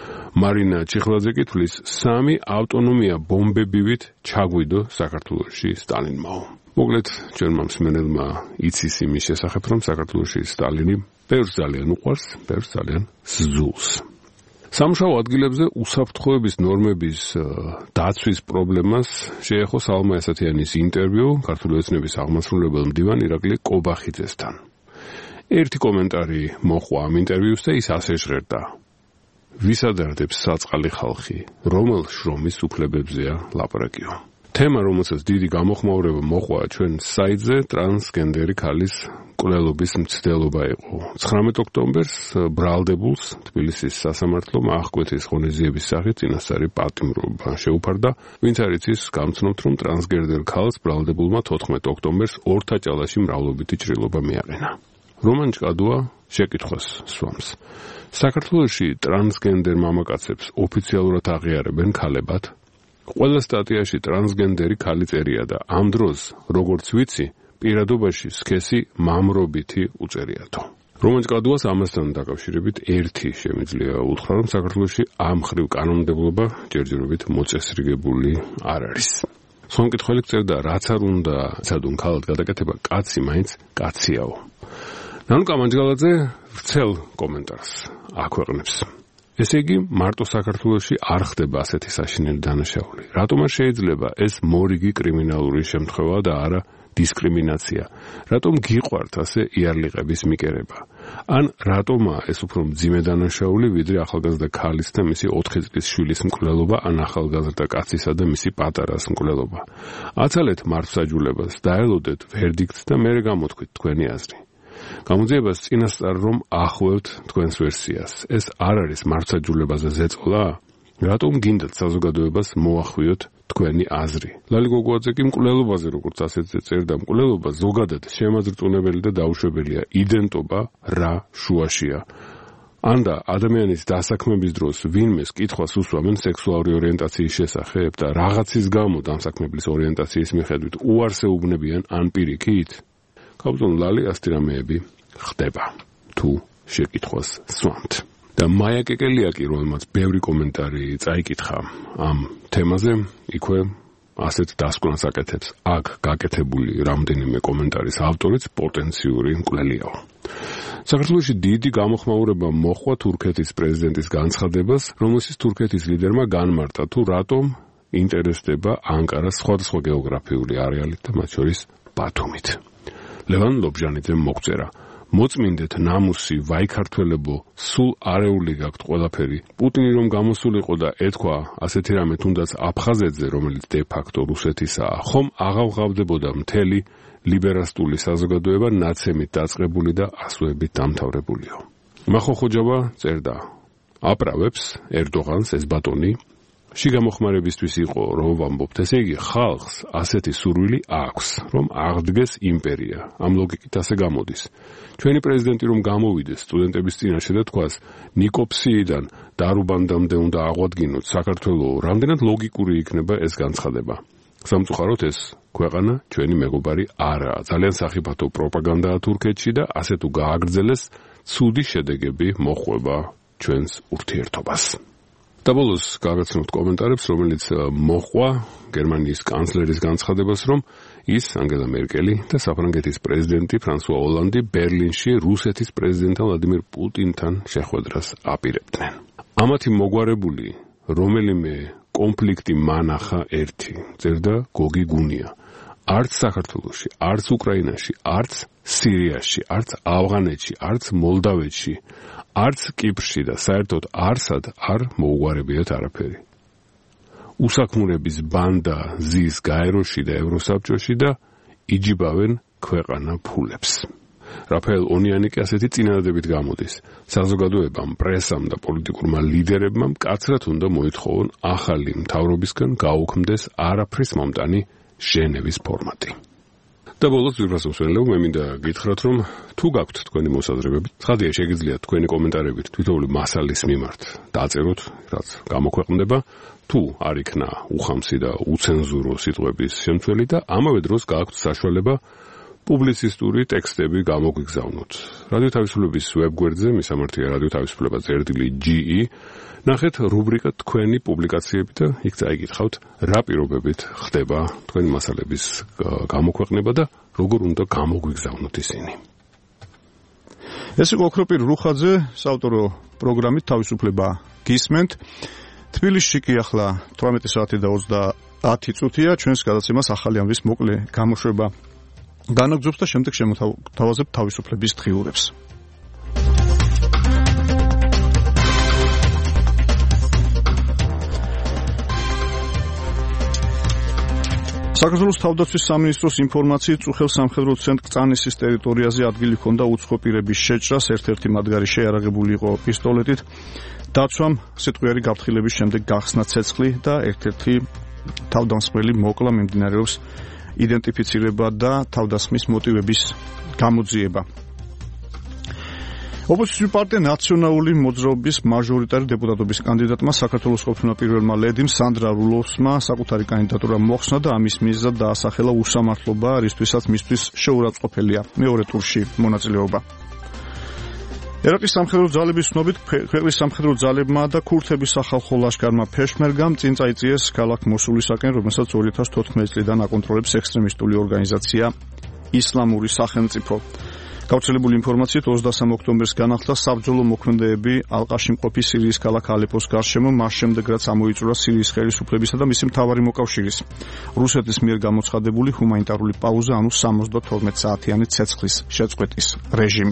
მარინა ჩიხლაძე კითხვის, 3 ავტონომია ბომბებივით ჩაგვიდო საქართველოში სტალინმაო. მოკლედ, ჩვენმა მსმენელმა იცის იმის შესახებ, რომ საქართველოში სტალინი ბევრს ძალიან უყვარს, ბევრს ძალიან სძულს. სამუშაო ადგილებზე უსაფრთხოების ნორმების დაცვის პრობლემას შეეხო სალმა ესათიანის ინტერვიუ ქართული ოცნების აღმასრულებელ მდივან ირაკლი კობახიძესთან. ერთი კომენტარი მოხვა ამ ინტერვიუს და ის ასე ჟღერდა. ვისადარდებს საწყალი ხალხი, რომელ შრომის უფლებებზეა ლაპარაკიო. თემა, რომელსაც დიდი გამოხმაურება მოყვა ჩვენ საიტზე, ტრანსგენდერი ქალის კვლელობის მცდელობა იყო. 19 ოქტომბერს ბრალდებულს თბილისის სასამართლომ აღკვეთის ღონისძიების სახით წინასწარი პატიმრობა შეუფარდა, ვინც არ იცის გამცნობთ, რომ ტრანსგენდერ ქალს ბრალდებულმა 14 ოქტომბერს ორთაჭალაში მრავლობითი ჭრილობა მიაყენა. რომან ჭკადუა შეკითხვას სვამს. საქართველოში ტრანსგენდერ მამაკაცებს ოფიციალურად აღიარებენ ქალებად? ყველა სტატიაში ტრანსგენდერი ქალი წერია და ამ დროს, როგორც ვიცი, პირადობაში სქესი მამრობითი უწერიათო. რომან ჭკადუას ამასთან დაკავშირებით ერთი შემიძლია უთხრა, რომ საქართველოში ამ ხრივ კანონმდებლობა ჯერჯერობით მოწესრიგებული არ არის. სხვა მკითხველი წერდა, რაც არ უნდა ცადუნ ქალად გადაკეთება, კაცი მაინც კაციაო. ნანუკა მანჯგალაძე ვრცელ კომენტარს აქვეყნებს. ესე იგი, მარტო საქართველოში არ ხდება ასეთი საშინელი დანაშაული. რატომ არ შეიძლება ეს მორიგი კრიმინალური შემთხვევა და არა დისკრიმინაცია? რატომ გიყვართ ასე იარლიყების მიკერება? ან რატომაა ეს უფრო მძიმე დანაშაული, ვიდრე ახალგაზრდა ქალის და მისი 4 წლის შვილის მკვლელობა, ან ახალგაზრდა კაცისა და მისი პატარას მკვლელობა? აცალეთ მართლმსაჯულებას, დაელოდეთ ვერდიქტს და მერე გამოთქვით თქვენი აზრი. გამოძიებას წინასწარ რომ ახვევთ თქვენს ვერსიას. ეს არ არის მართლმსაჯულებაზე ზეწოლა? რატომ გინდათ საზოგადოებას მოახვიოთ თქვენი აზრი? ლალი გოგოაძე კი მკვლელობაზე, როგორც ასეთზე წერდა, მკვლელობა ზოგადად შემაძრწუნებელი და დაუშვებელია. იდენტობა რა შუაშია? ანდა ადამიანის დასაქმების დროს ვინმეს კითხვას უსვამენ სექსუალური ორიენტაციის შესახებ და რაღაცის გამო დამსაქმებლის ორიენტაციის მიხედვით უარს ეუბნებიან ან პირიქით? კაბზონ ლალი ასეთი რამეები ხდება თუ შეკითხვას სვამთ. და მაია კეკელიაკი, რომელმაც ბევრი კომენტარი წაიკითხა ამ თემაზე, იქვე ასეთ დასკვნას აკეთებს. აქ გაკეთებული რამდენიმე კომენტარის ავტორიც პოტენციური მკვლელიაო. საქართველოში დიდი გამოხმაურება მოჰყვა თურქეთის პრეზიდენტის განცხადებას, რომელშიც თურქეთის ლიდერმა განმარტა თუ რატომ ინტერესდება ანკარას სხვადასხვა გეოგრაფიული არეალით და მათ შორის ბათუმით. ლევან ლობჟანიძემ მოგწერა: მოწმინდეთ ნამუსი, ვაიქართველებო, სულ არეული გაქვთ ყველაფერი. პუტინი რომ გამოსულიყო და ეთქვა ასეთი რამე თუნდაც აფხაზეთზე, რომელიც დე-ფაქტო რუსეთისაა, ხომ აღავღავდებოდა მთელი ლიბერასტული საზოგადოება ნაცემით დაწყებული და ასოებით დამთავრებულიო. მახოხოჯავა წერდა: აპრავებს ერდოღანს ეს ბატონი შიგამოხმარებისთვის იყო, რომ ვამბობთ, ესე იგი ხალხს ასეთი სურვილი აქვს, რომ აღდგეს იმპერია. ამ ლოგიკით ასე გამოდის. ჩვენი პრეზიდენტი რომ გამოვიდეს სტუდენტების წინაშე და თქვას, ნიკოფსიიდან დარუბანდამდე უნდა აღვადგინოთ საქართველო, რამდენად ლოგიკური იქნება ეს განცხადება. სამწუხაროდ ეს ქვეყანა ჩვენი მეგობარი არაა. ძალიან სახიფათო პროპაგანდაა თურქეთში და ასე თუ გააგრძელეს, ცუდი შედეგები მოჰყვება ჩვენს ურთიერთობას. და ბოლოს გაგაცნობთ კომენტარებს, რომელიც მოჰყვა გერმანიის კანცლერის განცხადებას, რომ ის ანგელა მერკელი და საფრანგეთის პრეზიდენტი ფრანსუა ოლანდი ბერლინში რუსეთის პრეზიდენტ ვლადიმირ პუტინთან შეხვედრას აპირებდნენ. ამათი მოგვარებული რომელიმე კონფლიქტი მანახა ერთი, წერდა გოგი გუნია. არც საქართველოში, არც უკრაინაში, არც სირიაში, არც ავღანეთში, არც მოლდავეთში, არც კიპრში და საერთოდ არსად არ მოუგვარებიათ არაფერი. უსაქმურების ბანდა ზის გაეროში და ევროსაბჭოში და იჯიბავენ ქვეყანა ფულებს. რაფაელ ონიანი კი ასეთი წინადადებით გამოდის. საზოგადოებამ, პრესამ და პოლიტიკურმა ლიდერებმა მკაცრად უნდა მოითხოვონ ახალი მთავრობისგან გაუქმდეს არაფრის მომტანი ჟენევის ფორმატი. და ბოლოს ვიბრასოვსვენელო, მე მინდა გითხრათ, რომ თუ გაქვთ თქვენი მოსაზრებები, ცხადია შეგიძლიათ თქვენი კომენტარებით თითოეული მასალის მიმართ დაწეროთ, რაც გამოქვეყნდება, თუ არ იქნა უხამსი და უცენზურო სიტყვების შემცველი და ამავე დროს გააქვთ საშუალება პუბლიცისტური ტექსტები გამოგვიგზავნოთ. რადიო თავისუფლების ვებგვერდზე, მისამართია რადიო თავისუფლება.ge, ნახეთ რუბრიკა თქვენი პუბლიკაციები და იქ წაიკითხავთ, რა პირობებით ხდება თქვენი მასალების გამოქვეყნება და როგორ უნდა გამოგვიგზავნოთ ისინი. ეს იყო ოქროპირ რუხაძე, საავტორო პროგრამით თავისუფლება გისმენთ. თბილისში კი ახლა 18 საათი და 30 წუთია, ჩვენს გადაცემას ახალი ამბის მოკლე გამოშვება განაგზობს და შემდეგ შემოთავაზებ თავისუფლების დღიურებს. საქართველოს თავდაცვის სამინისტროს ინფორმაციით წუხელ სამხედრო ცენტრ კწანისის ტერიტორიაზე ადგილი ჰქონდა უცხო პირების შეჭრას, ერთ-ერთი მათგანი შეიარაღებული იყო პისტოლეტით. დაცვამ სიტყვიერი გაფრთხილების შემდეგ გახსნა ცეცხლი და ერთ-ერთი თავდამსხმელი მოკლა, მიმდინარეობს იდენტიფიცირება და თავდასხმის მოტივების გამოძიება. ოპოზიციური პარტია ნაციონალური მოძრაობის მაჟორიტარი დეპუტატობის კანდიდატმა საქართველოს ყოფილმა პირველმა ლედიმ სანდრა რულოვსმა საკუთარი კანდიდატურა მოხსნა და ამის მიზეზად დაასახელა უსამართლობა, რისთვისაც მისთვის შეურაცხყოფელია მეორე ტურში მონაწილეობა. ერაყის სამხედრო ძალების ცნობით ქვეყნის სამხედრო ძალებმა და ქურთების სახალხო ლაშქარმა ფეშმერგამ წინ წაიწიეს ქალაქ მოსულისაკენ, რომელსაც 2014 წლიდან აკონტროლებს ექსტრემისტული ორგანიზაცია ისლამური სახელმწიფო. გავრცელებული ინფორმაციით 23 ოქტომბერს განახლდა საბრძოლო მოქმედებები ალყაში მყოფი სირიის ქალაქ ალეპოს გარშემო, მას შემდეგ რაც ამოიწურა სირიის ხელისუფლებისა და მისი მთავარი მოკავშირის რუსეთის მიერ გამოცხადებული ჰუმანიტარული პაუზა, ანუ 72 საათიანი ცეცხლის შეწყვეტის რეჟიმი.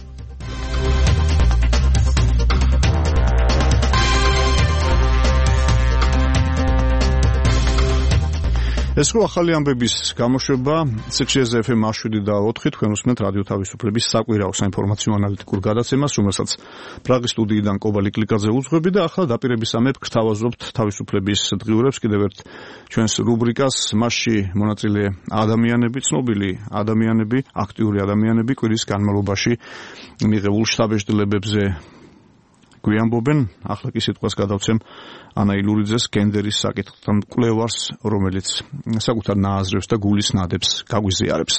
ეს ხო ახალი ამბების გამოშვება CXS FM 7 და 4 თქვენ უსმენთ რადიო თავისუფლების საკვირაო საინფორმაციო ანალიტიკურ გადაცემას, რომელსაც პრაღის სტუდიიდან კობალი კლიკაძე უძღვები და ახლა დაპირებისამებრ გთავაზობთ თავისუფლების დღიურებს კიდევ ერთ ჩვენს რუბრიკას, მასში მონაწილე ადამიანები, ცნობილი ადამიანები, აქტიური ადამიანები კვირის განმავლობაში მიღებულ შთაბეჭდილებებზე გვიამბობენ. ახლა კი სიტყვას გადავცემ ანა ილურიძეს, გენდერის საკითხთან მკვლევარს, რომელიც საკუთარ ნააზრევს და გულის ნადებს გაგვიზიარებს.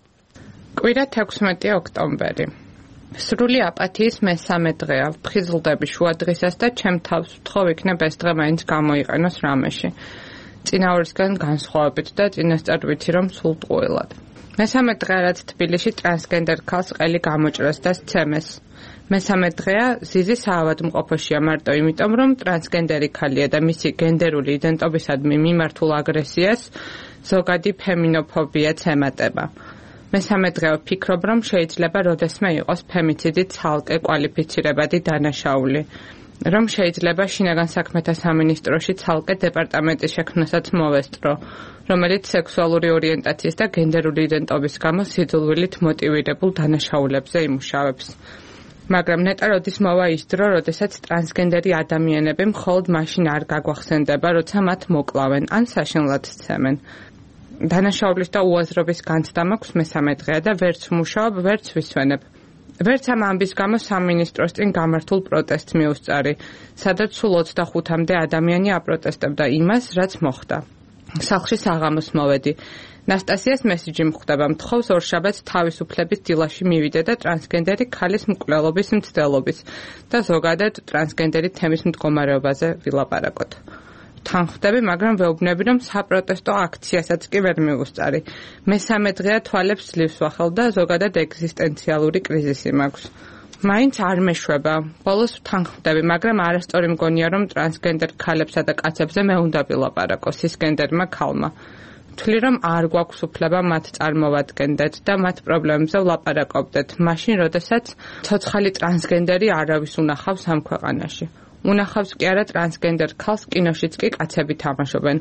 კვირა 16 ოქტომბერი. სრული აპათიის მესამე დღეა. ვფხიზლდები შუა დღისას და ჩემ თავს ვთხოვ იქნებ ეს დღე მაინც გამოიყენოს რამეში. წინა ორისგან განსხვავებით და წინასწარ ვიცი რომ სულ ტყუილად. მესამე დღე რაც თბილისში ტრანსგენდერ ქალს ყელი გამოჭრეს და სცემეს. მესამე დღეა ზიზი საავადმყოფოშია მარტო იმიტომ, რომ ტრანსგენდერი ქალია და მისი გენდერული იდენტობისადმი მიმართულ აგრესიას ზოგადი ფემინოფობიაც ემატება. მესამე დღე ვფიქრობ, რომ შეიძლება როდესმე იყოს ფემიციდით ცალკე კვალიფიცირებადი დანაშაული. რომ შეიძლება შინაგან საქმეთა სამინისტროში ცალკე დეპარტამენტის შექმნასაც მოვესწრო, რომელიც სექსუალური ორიენტაციის და გენდერული იდენტობის გამო სიძულვილით მოტივირებულ დანაშაულებზე იმუშავებს. მაგრამ ნეტა როდის მოვა ის დრო, როდესაც ტრანსგენდერი ადამიანები მხოლოდ მაშინ არ გაგვახსენდება, როცა მათ მოკლავენ ან საშინლად სცემენ. დანაშაულის და უაზრობის განცდა მაქვს მესამე დღეა და ვერც ვმუშაობ, ვერც ვისვენებ. ვერც ამ ამბის გამო სამინისტროს წინ გამართულ პროტესტს მიუსწარი, სადაც სულ 25-მდე ადამიანი აპროტესტებდა იმას, რაც მოხდა. სახლში საღამოს მოვედი. ნასტასიას მესიჯი მხვდება, მთხოვს ორშაბათს თავისუფლების დილაში მივიდე და ტრანსგენდერი ქალის მკვლელობის მცდელობის და ზოგადად ტრანსგენდერი თემის მდგომარეობაზე ვილაპარაკოთ. თან ხვდები, მაგრამ ვეუბნები, რომ საპროტესტო აქციასაც კი ვერ მივუსწარი. მესამე დღეა თვალებს ძლივს ვახელ და ზოგადად ეგზისტენციალური კრიზისი მაქვს. მაინც არ მეშვება. ბოლოს თან ხვდები, მაგრამ არასწორი მგონია, რომ ტრანსგენდერ ქალებსა და კაცებზე მე უნდა ვილაპარაკო სისგენდერმა ქალმა. ვთვლი, რომ არ გვაქვს უფლება მათ წარმოვადგენდეთ და მათ პრობლემებზე ვლაპარაკობდეთ, მაშინ, როდესაც ცოცხალი ტრანსგენდერი არავის უნახავს ამ ქვეყანაში. უნახავს კი არა ტრანსგენდერ ქალს, კინოშიც კი კაცები თამაშობენ.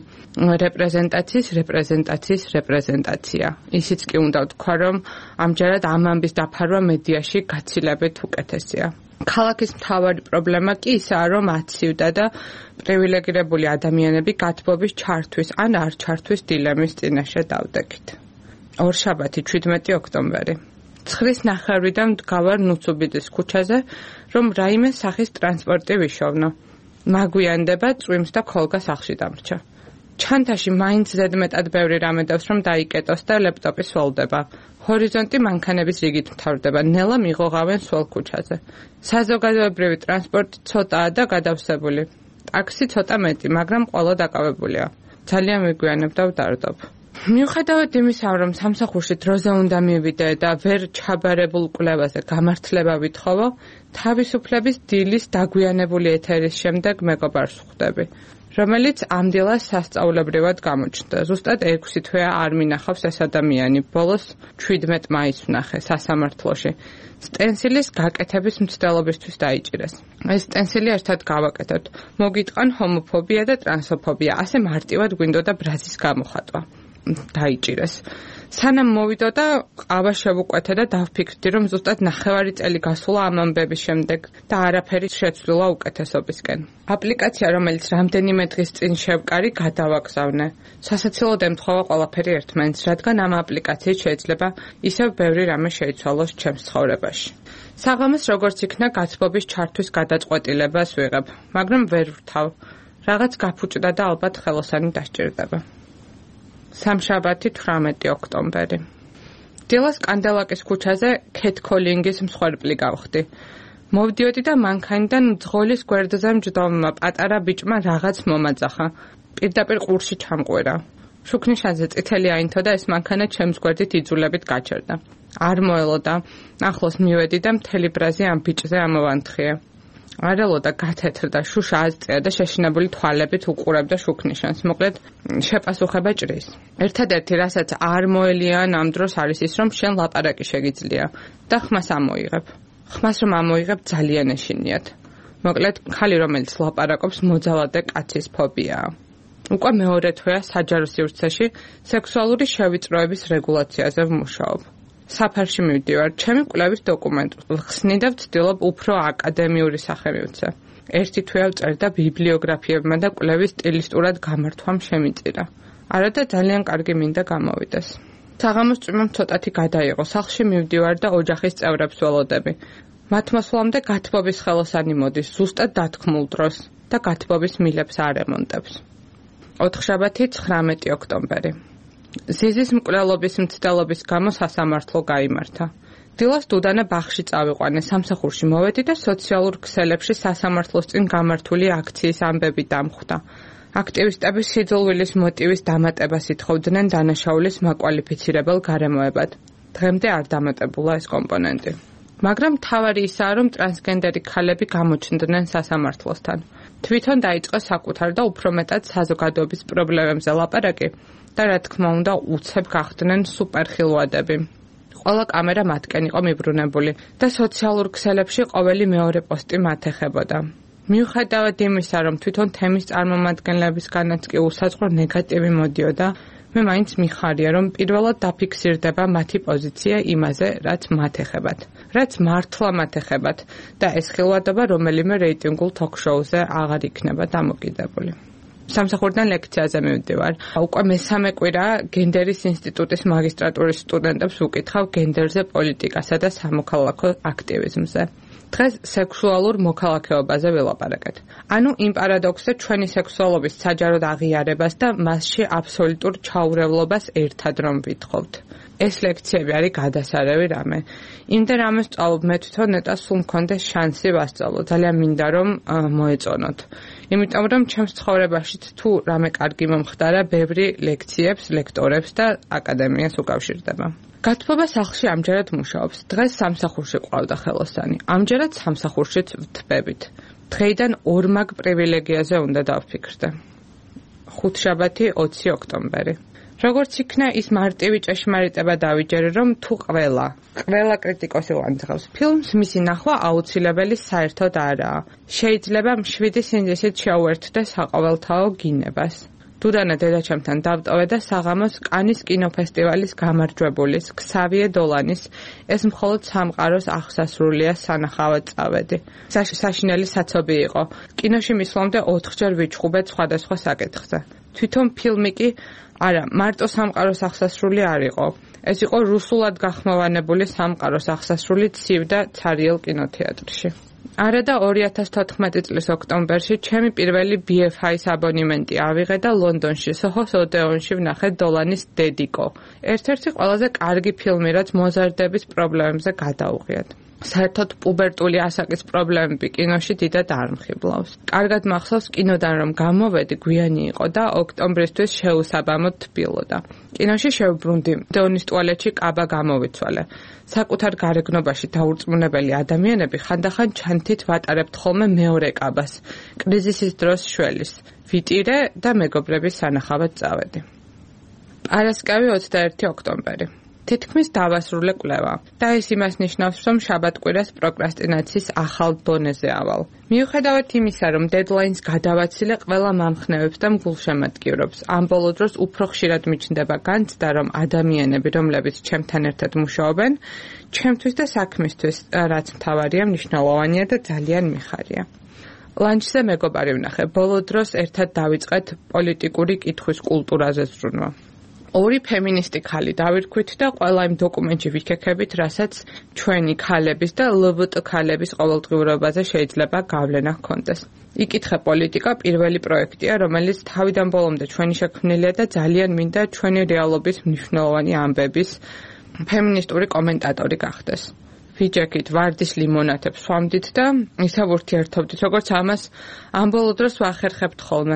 რეპრეზენტაცია. ისიც კი უნდა ვთქვა, რომ ამჯერად ამ ამბის დაფარვა მედიაში გაცილებით უკეთესია. ქალაქის მთავარი პრობლემა კი ისაა, რომ აცივდა და პრივილეგირებული ადამიანები გათბობის ჩართვის ან არ ჩართვის დილემის წინაშე დავდექით. ორშაბათი 17 ოქტომბერი. 9:30-დან ვდგავარ ნუცუბიძის ქუჩაზე, რომ რაიმე სახის ტრანსპორტი ვიშოვნო. მაგვიანდება წვიმს და ქოლგა სახლში დამრჩა. ჩანთაში მაინც ზედმეტად ბევრი რამე დავს, რომ დაიკეტოს და ლეპტოპი სვოლდება. ჰორიზონტი მანქანების რიგით მთავრდება, ნელა მიღოღავენ სველ ქუჩაზე. საზოგადოებრივი ტრანსპორტი ცოტაა და გადავსებული. ტაქსი ცოტა მეტი, მაგრამ ყველა დაკავებულია. ძალიან მიგვიანებ და ვდარდობ. მიუხედავად იმისა, რომ სამსახურში დროზე უნდა მივიდე და ვერ ჩაბარებულ კვლევაზე გამართლება ვითხოვო, თავისუფლების დილის დაგვიანებული ეთერის შემდეგ მეგობარს ხვდები, რომელიც ამ დილას სასწაულებრივად გამოჩნდა. ზუსტად 6 თვეა არ მინახავს ეს ადამიანი. ბოლოს 17 მაისს ვნახე სასამართლოში. სტენსილის გაკეთების მცდელობისთვის დაიჭირეს. ეს სტენსილი ერთად გავაკეთოთ. მოგიტყან ჰომოფობია და ტრანსოფობია. ასე მარტივად გვინდოდა ბრაზის გამოხატვა. დაიჭირეს. სანამ მოვიდო და ყავა შევუკვეთე და დავფიქრდი, რომ ზუსტად 9 წელი გასულა ამ ამბების შემდეგ და არაფერი შეცვლილა უკეთესობისკენ. აპლიკაცია, რომელიც რამდენიმე დღის წინ შევკარი, გადავაგზავნე. სასაცილოდ ემთხვევა ყველაფერი ერთმანეთს, რადგან ამ აპლიკაციით შეიძლება ისევ ბევრი რამე შეიცვალოს ჩემს ცხოვრებაში. საღამოს როგორც იქნა გათბობის ჩართვის გადაწყვეტილებას ვიღებ, მაგრამ ვერ ვრთავ. რაღაც გაფუჭდა და ალბათ ხელოსანი დასჭირდება. სამშაბათი 18 ოქტომბერი. დილას კანდელაკის ქუჩაზე ქეთ კოლინგის მსხვერპლი გავხდი. მოვდიოდი და მანქანიდან ძღოლის გვერდზე მჯდომმა პატარა ბიჭმა რაღაც მომაძახა. პირდაპირ ყურში ჩამყვირა. შუქნიშანზე წითელი აინთო და ეს მანქანა ჩემს გვერდით იძულებით გაჩერდა. არ მოელოდა, ახლოს მივედი და მთელი ბრაზი ამ ბიჭზე ამოვანთხია. არ ელოდა, გათეთრდა, შუშა აზწია და შეშინებული თვალებით უყურებდა შუქნიშანს. მოკლედ, შეპასუხება ჭრის. ერთადერთი, რასაც არ მოელია ამ დროს არის ის, რომ შენ ლაპარაკი შეგიძლია და ხმას ამოიღებ. ხმას რომ ამოიღებ, ძალიან ეშინიათ. მოკლედ, ხალი რომელიც ლაპარაკობს, მოძალადე კაცის ფობიაა. უკვე მეორე თვეა საჯარო სივრცეში სექსუალური შევიწროების რეგულაციაზე ვმუშაობ. საფარში მივდივარ, ჩემი კვლევის დოკუმენტს ვხსნი და ვცდილობ უფრო აკადემიური სახე მივცე. ერთი თვეა ვწერდა ბიბლიოგრაფიებმა და კვლევის სტილისტურად გამართვამ შემიწირა. არადა ძალიან კარგი მინდა გამოვიდეს. საღამოს წვიმამ ცოტათი გადაიღო, სახლში მივდივარ და ოჯახის წევრებს ველოდები. მათ მოსვლამდე გათბობის ხელოსანი მოდის, ზუსტად დათქმულ დროს და გათბობის მილებს არ ემონტებს. 4-შაბათი 19 ოქტომბერი. ზიზის მკვლელობის მცდელობის გამო სასამართლო გაიმართა. დილას დუდანა ბაღში წავიყვანე, სამსახურში მოვედი და სოციალურ ქსელებში სასამართლოს წინ გამართული აქციის ამბები დამხვდა. აქტივისტები სიძულვილის მოტივის დამატებას ითხოვდნენ დანაშაულის მაკვალიფიცირებელ გარემოებად. დღემდე არ დამატებულა ეს კომპონენტი. მაგრამ თავარი ისაა, რომ ტრანსგენდერი ქალები გამოჩნდნენ სასამართლოსთან. თვითონ დაიწყო საკუთარ და უფრო მეტად საზოგადოების პრობლემებზე ლაპარაკი და რა თქმა უნდა უცებ გახდნენ სუპერხილვადები. ყველა კამერა მათკენ იყო მიბრუნებული და სოციალურ ქსელებში ყოველი მეორე პოსტი მათ ეხებოდა. მიუხედავად იმისა, რომ თვითონ თემის წარმომადგენლებისგანაც კი უსაწყრო ნეგატივი მოდიოდა, მე მაინც მიხარია, რომ პირველად დაფიქსირდება მათი პოზიცია იმაზე, რაც მათ ეხებათ, რაც მართლა მათ ეხებათ და ეს ხილვადობა რომელიმე რეიტინგულ თოქ-შოუზე აღარ იქნება დამოკიდებული. სამსახურიდან ლექციაზე მივდივარ. უკვე მესამე კვირაა გენდერის ინსტიტუტის მაგისტრატურის სტუდენტებს ვუკითხავ გენდერზე პოლიტიკასა და სამოქალაქო აქტივიზმზე. დღეს სექსუალურ მოქალაქეობაზე ველაპარაკეთ. ანუ იმ პარადოქსზე ჩვენი სექსუალობის საჯაროდ აღიარებას და მასში აბსოლუტურ ჩაურევლობას ერთად რომ ვითხოვთ. ეს ლექციები არის გადასარევი რამე. იმდენ რამეს სწავლობ მე თვითონ ნეტა სულ მქონდეს შანსი ვასწავლო. ძალიან მინდა რომ მოეწონოთ. იმიტომ რომ ჩემს ცხოვრებაშიც თუ რამე კარგი მომხდარა, ბევრი ლექციებს, ლექტორებს და აკადემიას უკავშირდება. გათბობა სახლში ამჯერად მუშაობს. დღეს სამსახურში ყავდა ხელოსანი. ამჯერად სამსახურშიც ვთბებით. დღეიდან ორმაგ პრივილეგიაზე უნდა დავფიქრდე. 5-შაბათი 20 ოქტომბერი. როგორც იქნა ის მარტივი ჭეშმარიტება დავიჯერე, რომ თუ ყველა კრიტიკოსი ვანძღავს ფილმს, მისი ნახვა აუცილებელი საერთოდ არაა. შეიძლება მშვიდი სინდისით შეუერთდე საყოველთაო გინებას. დუდანა დედაჩემთან დავტოვე და საღამოს კანის კინოფესტივალის გამარჯვებულის ქსავიე დოლანის ეს მხოლოდ სამყაროს აღსასრულია სანახავად წავედი. საშინელი საცობი იყო. კინოში მისვლამდე 4-ჯერ ვიჩხუბეთ სხვადასხვა საკითხზე. თვითონ ფილმი კი არა, მარტო სამყაროს აღსასრული არ იყო. ეს იყო რუსულად გახმოვანებული სამყაროს აღსასრული ცივ და ცარიელ კინოთეატრში. არადა 2014 წლის ოქტომბერში ჩემი პირველი BFI-ს აბონემენტი ავიღე და ლონდონში, სოჰოს ოდეონში ვნახე დოლანის დედიკო. ერთ-ერთი ყველაზე კარგი ფილმი, რაც მოზარდების პრობლემებზე გადაუღიათ. საერთოდ პუბერტული ასაკის პრობლემები კინოში დიდად არ მხიბლავს. კარგად მახსოვს კინოდან რომ გამოვედი, გვიანი იყო და ოქტომბრისთვის შეუსაბამოდ თბილოდა. კინოში შევბრუნდი, დეონის ტუალეტში კაბა გამოვიცვალე. საკუთარ გარეგნობაში დაურწმუნებელი ადამიანები ხანდახან ჩანთით ვატარებთ ხოლმე მეორე კაბას, კრიზისის დროს შველის. ვიტირე და მეგობრების სანახავად წავედი. პარასკევი 21 ოქტომბერი. თითქმის დავასრულე კვლევა და ეს იმას ნიშნავს, რომ შაბათ-კვირას პროკრასტინაციის ახალ დონეზე ავალ. მიუხედავად იმისა, რომ დედლაინს გადავაცილე, ყველა მამხნევებს და მგულშემატკივრობს. ამ ბოლო დროს უფრო ხშირად მიჩნდება განცდა, რომ ადამიანები, რომლებიც ჩემთან ერთად მუშაობენ, ჩემთვის და საქმისთვის, რაც მთავარია, მნიშვნელოვანია და ძალიან მიხარია. ლანჩზე მეგობარი ვნახე. ბოლო დროს ერთად დავიწყეთ პოლიტიკური კითხვის კულტურაზე ზრუნვა. ორი ფემინისტი ხალი დავირქვით და ყველა იმ დოკუმენტში ვიქექებით, რასაც ჩვენი ქალების და LGBTQ ქალების ყოველდღიურობაზე შეიძლება გავლენა ჰქონდეს. იკითხე პოლიტიკა პირველი პროექტია, რომელიც თავიდან ბოლომდე ჩვენი შექმნილია და ძალიან მინდა ჩვენი რეალობის მნიშვნელოვანი ამბების ფემინისტური კომენტატორი გახდეს. ვიჯექით ვარდის ლიმონათებს ვამდით და ისევ ურთიერთობდით, როგორც ამას ამ ბოლო დროს ვახერხებთ ხოლმე.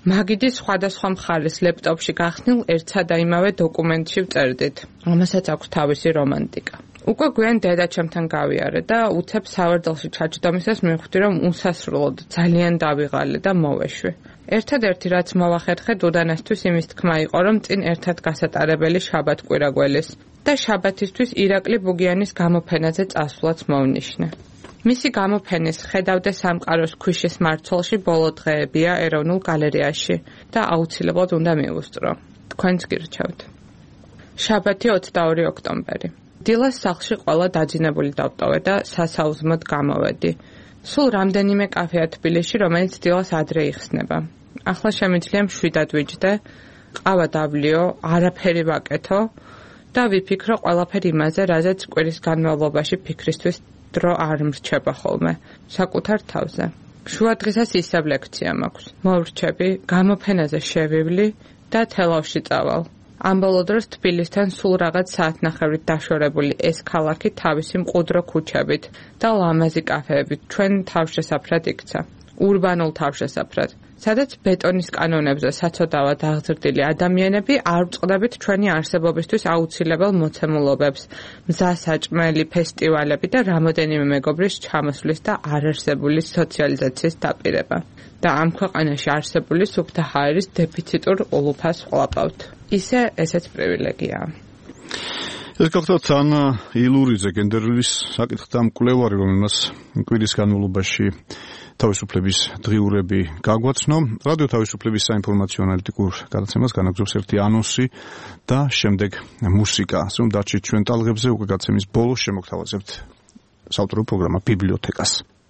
მაგიდი სხვადასხვა მხარის ლეპტოპში გახსნილ ერთსა და იმავე დოკუმენტში ვწერდით. ამასაც აქვს თავისი რომანტიკა. უკვე გვიან დედაჩემთან გავიარე და უცებ სავარძელში ჩაჯდომისას მივხვდი, რომ უსასრულოდ ძალიან დავიღალე და მოვეშვი. ერთადერთი რაც მოვახერხე დუდანასთვის იმის თქმა იყო, რომ წინ ერთად გასატარებელი შაბათ კვირაგველის და შაბათისთვის ირაკლი ბუგიანის გამოფენაზე წასვლაც მოვნიშნე. მისი გამოფენის ხედავდე სამყაროს ქვიშის მმართველში ბოლო დღეებია ეროვნულ გალერეაში და აუცილებლად უნდა მივუსწრო. თქვენც გირჩევთ. შაბათი 22 ოქტომბერი. დილას სახლში ყველა დაძინებული დავტოვე და სასაუზმოდ გამოვედი. სულ რამდენიმე კაფეა თბილისში, რომელიც დილას ადრე იხსნება. ახლა შემიძლია მშვიდად ვიჯდე, ყავა დავლიო, არაფერი ვაკეთო და ვიფიქრო ყველაფერი იმაზე, რაზეც კვირის განმავლობაში ფიქრისთვის დრო არ მრჩება ხოლმე, საკუთარ თავზე. შუადღისას ისევ ლექცია მაქვს. მოვრჩები, გამოფენაზე შევივლი და თელავში წავალ. ამ ბოლო დროს თბილისთან სულ რაღაც საათნახევრით დაშორებული ეს ქალაქი თავისი მყუდრო ქუჩებით და ლამაზი კაფეებით ჩვენ თავშესაფრად იქცა. ურბანულ თავშესაფრად, სადაც ბეტონის კანონებზე საცოდავად აღზრდილი ადამიანები არ ვწყდებით ჩვენი არსებობისთვის აუცილებელ მოცემულობებს, მზასაჭმელი ფესტივალები და რამოდენიმე მეგობრის ჩამოსვლის და არარსებული სოციალიზაციის დაპირება. და ამ ქვეყანაში არსებული სუფთა ჰაერის დეფიციტურ ყოლუფას ვყლაპავთ. ისე ესეც პრივილეგიაა. ეს გახლავთ ანა ილურიძე, გენდერლის საკითხთა მკვლევარი, რომელმაც კვირის განმავლობაში თავისუფლების დღიურები გაგვაცნო. რადიო თავისუფლების საინფორმაციო ანალიტიკურ გადაცემას განაგრძობს ერთი ანონსი და შემდეგ მუსიკა. ასე რომ დარჩით ჩვენ ტალღებზე, უკვე გადაცემის ბოლოს შემოგთავაზებთ საავტორო პროგრამა ბიბლიოთეკას.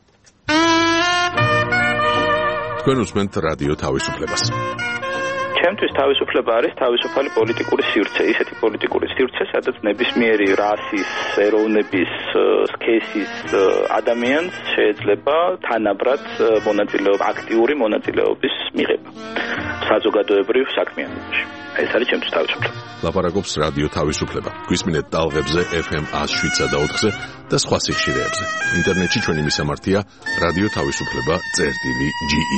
თქვენ უსმენთ რადიო თავისუფლებას. ჩემთვის თავისუფლება არის თავისუფალი პოლიტიკური სივრცე, ისეთი პოლიტიკური სივრცე, სადაც ნებისმიერი რასის, ეროვნების, სქესის ადამიანს შეიძლება თანაბრად აქტიური მონაწილეობის მიღება საზოგადოებრივ საქმიანობაში. ეს არის ჩემთვის თავისუფლება. ლაპარაკობს რადიო თავისუფლება. გვისმინეთ ტალღებზე FM 107 და 4-ზე და სხვა სიხშირეებზე. ინტერნეტში ჩვენი მისამართია რადიო თავისუფლება.ge.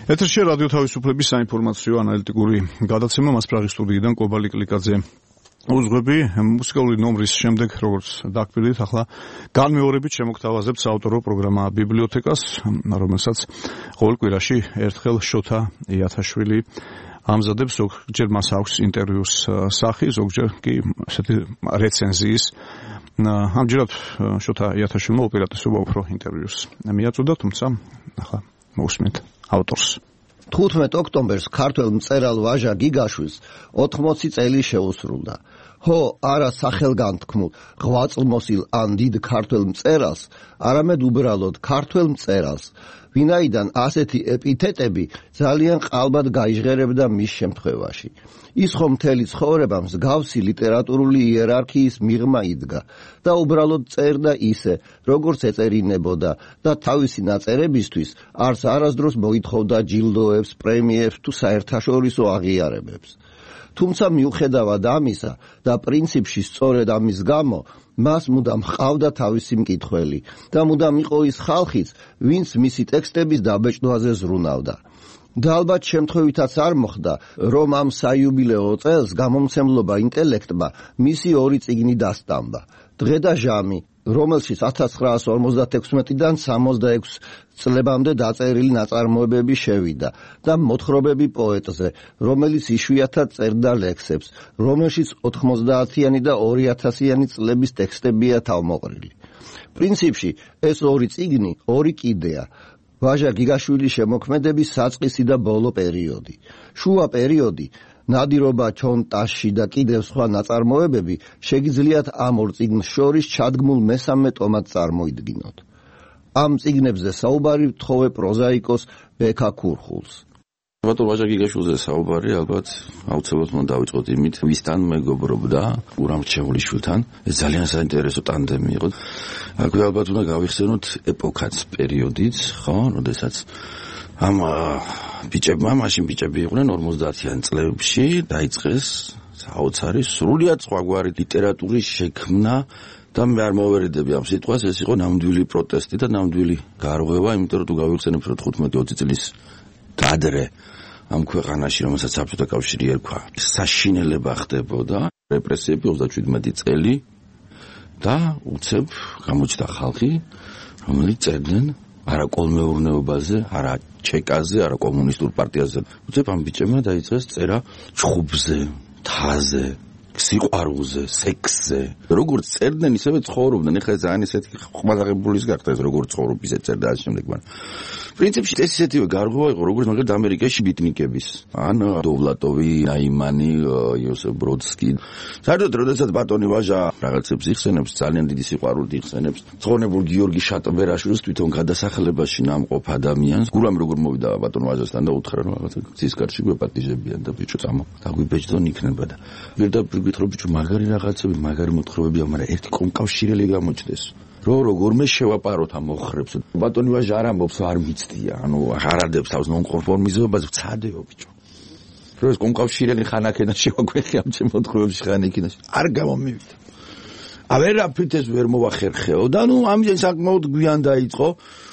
ეთერში რადიო თავისუფლების საინფორმაციო ანალიტიკური გადაცემა მასპრაღის სტუდიიდან კობალი კლიკაძე უძღვები მუსიკალური ნომრის შემდეგ როგორც დაგკვირდით ახლა განმეორებით შემოგთავაზებთ საავტორო პროგრამა ბიბლიოთეკას რომელსაც ყოველ კვირაში ერთხელ შოთა იათაშვილი ამზადებს ზოგჯერ მას აქვს ინტერვიუს სახი ზოგჯერ კი ესეთი რეცენზიის ამჯერად შოთა იათაშვილმა უპირატესობა უფრო ინტერვიუს მიაწოდა თუმცა ახლა მოусმენთ ავტორს 15 ოქტომბერს ქართველ მწერალ ვაჟა გიგაშვილს 80 წელი შეუსრულდა. Ho არა სახელგანთქმულ ღვაწლმოსილ ან დიდ ქართველ მწერალს, არამედ უბრალოდ ქართველ მწერალს, ვინაიდან ასეთი ეპითეტები ძალიან ყალბად გაიჟღერებდა მის შემთხვევაში. ის ხომ მთელი ცხოვრება მსგავსი ლიტერატურული იერარქიის მიღმა იდგა და უბრალოდ წერდა ისე, როგორც ეწერინებოდა და თავისი ნაწერებისთვის არც არასდროს მოითხოვდა ჯილდოებს, პრემიებს თუ საერთაშორისო აღიარებებს. თუმცა მიუხედავად ამისა და პრინციპში სწორედ ამის გამო მას მუდამ ჰყავდა თავისი მკითხველი და მუდამ იყო ის ხალხიც, ვინც მისი ტექსტების დაბეჭდვაზე ზრუნავდა. და ალბათ შემთხვევითაც არ მოხდა, რომ ამ საიუბილეო წელს გამომცემლობა ინტელექტმა მისი 2 წიგნი დასტამბა. დღე და ჟამი, რომელშიც 1956-დან 66 წლებამდე დაწერილი ნაწარმოებები შევიდა და მოთხრობები პოეტზე, რომელიც იშვიათად წერდა ლექსებს, რომელშიც 90-იანი და 2000-იანი წლების ტექსტებია თავმოყრილი. პრინციპში ეს 2 წიგნი 2 კიდეა. ვაჟა გიგაშვილის შემოქმედების საწყისი და ბოლო პერიოდი. შუა პერიოდი, ნადირობა ჩონტაში და კიდევ სხვა ნაწარმოებები შეგიძლიათ ამ 2 წიგნს შორის ჩადგმულ მესამე ტომად წარმოიდგინოთ. ამ წიგნებზე საუბარი ვთხოვე პროზაიკოს ბექა ქურხულს. ბატონ ვაჟა გიგაშვილზე საუბარი ალბათ აუცილებლად უნდა დავიწყოთ იმით, ვისთან მეგობრობდა გურამ რჩეულიშვილთან. ეს ძალიან საინტერესო ტანდემი იყო. აქვე ალბათ უნდა გავიხსენოთ ეპოქაც, პერიოდიც, ხო, როდესაც ამ ბიჭებმა, მაშინ ბიჭები იყვნენ 50-იან წლებში, დაიწყეს საოცარი სრულიად სხვაგვარი ლიტერატურის შექმნა და მე არ მოვერიდები ამ სიტყვას, ეს იყო ნამდვილი პროტესტი და ნამდვილი გარღვევა, იმიტომ რომ თუ გავიხსენებთ, რომ 15-20 წლის ადრე ამ ქვეყანაში, რომელსაც საბჭოთა კავშირი ერქვა, საშინელება ხდებოდა, რეპრესიები 37 წელი და უცებ გამოჩნდა ხალხი, რომელიც წერდნენ არა კოლმეურნეობაზე, არა ჩეკაზე, არა კომუნისტურ პარტიაზე. უცებ ამ ბიჭებმა დაიწყეს წერა ჩხუბზე, თაზე, სიყვარულზე, სექსზე. როგორც წერდნენ, ისევე ცხოვრობდნენ. ეხლა ძალიან ისეთი ხმალაღებულის გახდა ეს როგორც ცხოვრობ, ისე წერდა ამ შემდეგ, მაგრამ პრინციპში ეს ისეთივე გარღვევა იყო, როგორც მაგალითად ამერიკაში ბიტნიკების. ან დოვლატოვი, აიმანი, იოსებ ბროდსკი. საერთოდ, როდესაც ბატონი ვაჟა რაღაცებს იხსენებს, ძალიან დიდი სიყვარულით იხსენებს. ცხონებულ გიორგი შატბერაშვილს თვითონ გადასახლებაში ნამყოფ ადამიანს. გურამი როგორ მოვიდა ბატონ ვაჟასთან და უთხრა, რომ რაღაცა ცისკარში გვეპატიჟებიან და ბიჭო წამო, დაგვიბეჭდონ იქნება და პირდაპირ გითხრობ ბიჭო, მაგარი რაღაცები, მაგარი მოთხრობებია, მაგრამ ერთი კომკავშირელი გამოჩნდეს. როგორ მე შევაპაროთ ამ მოხრებს. ბატონი ვაჟა არ ამბობს, არ მიცდია, ანუ არადებს თავს ნონკონფორმიზმობას, ვცადეო ბიჭო. რომ ეს კომკავშირელი ხანაკენა შევაგვეხი ამ შემოთხრობებში ხანაკენაში. არ გამომივიდა. ავერაფრით ეს ვერ მოვახერხეო და ნუ ამის საკმაოდ გვიან დაიწყო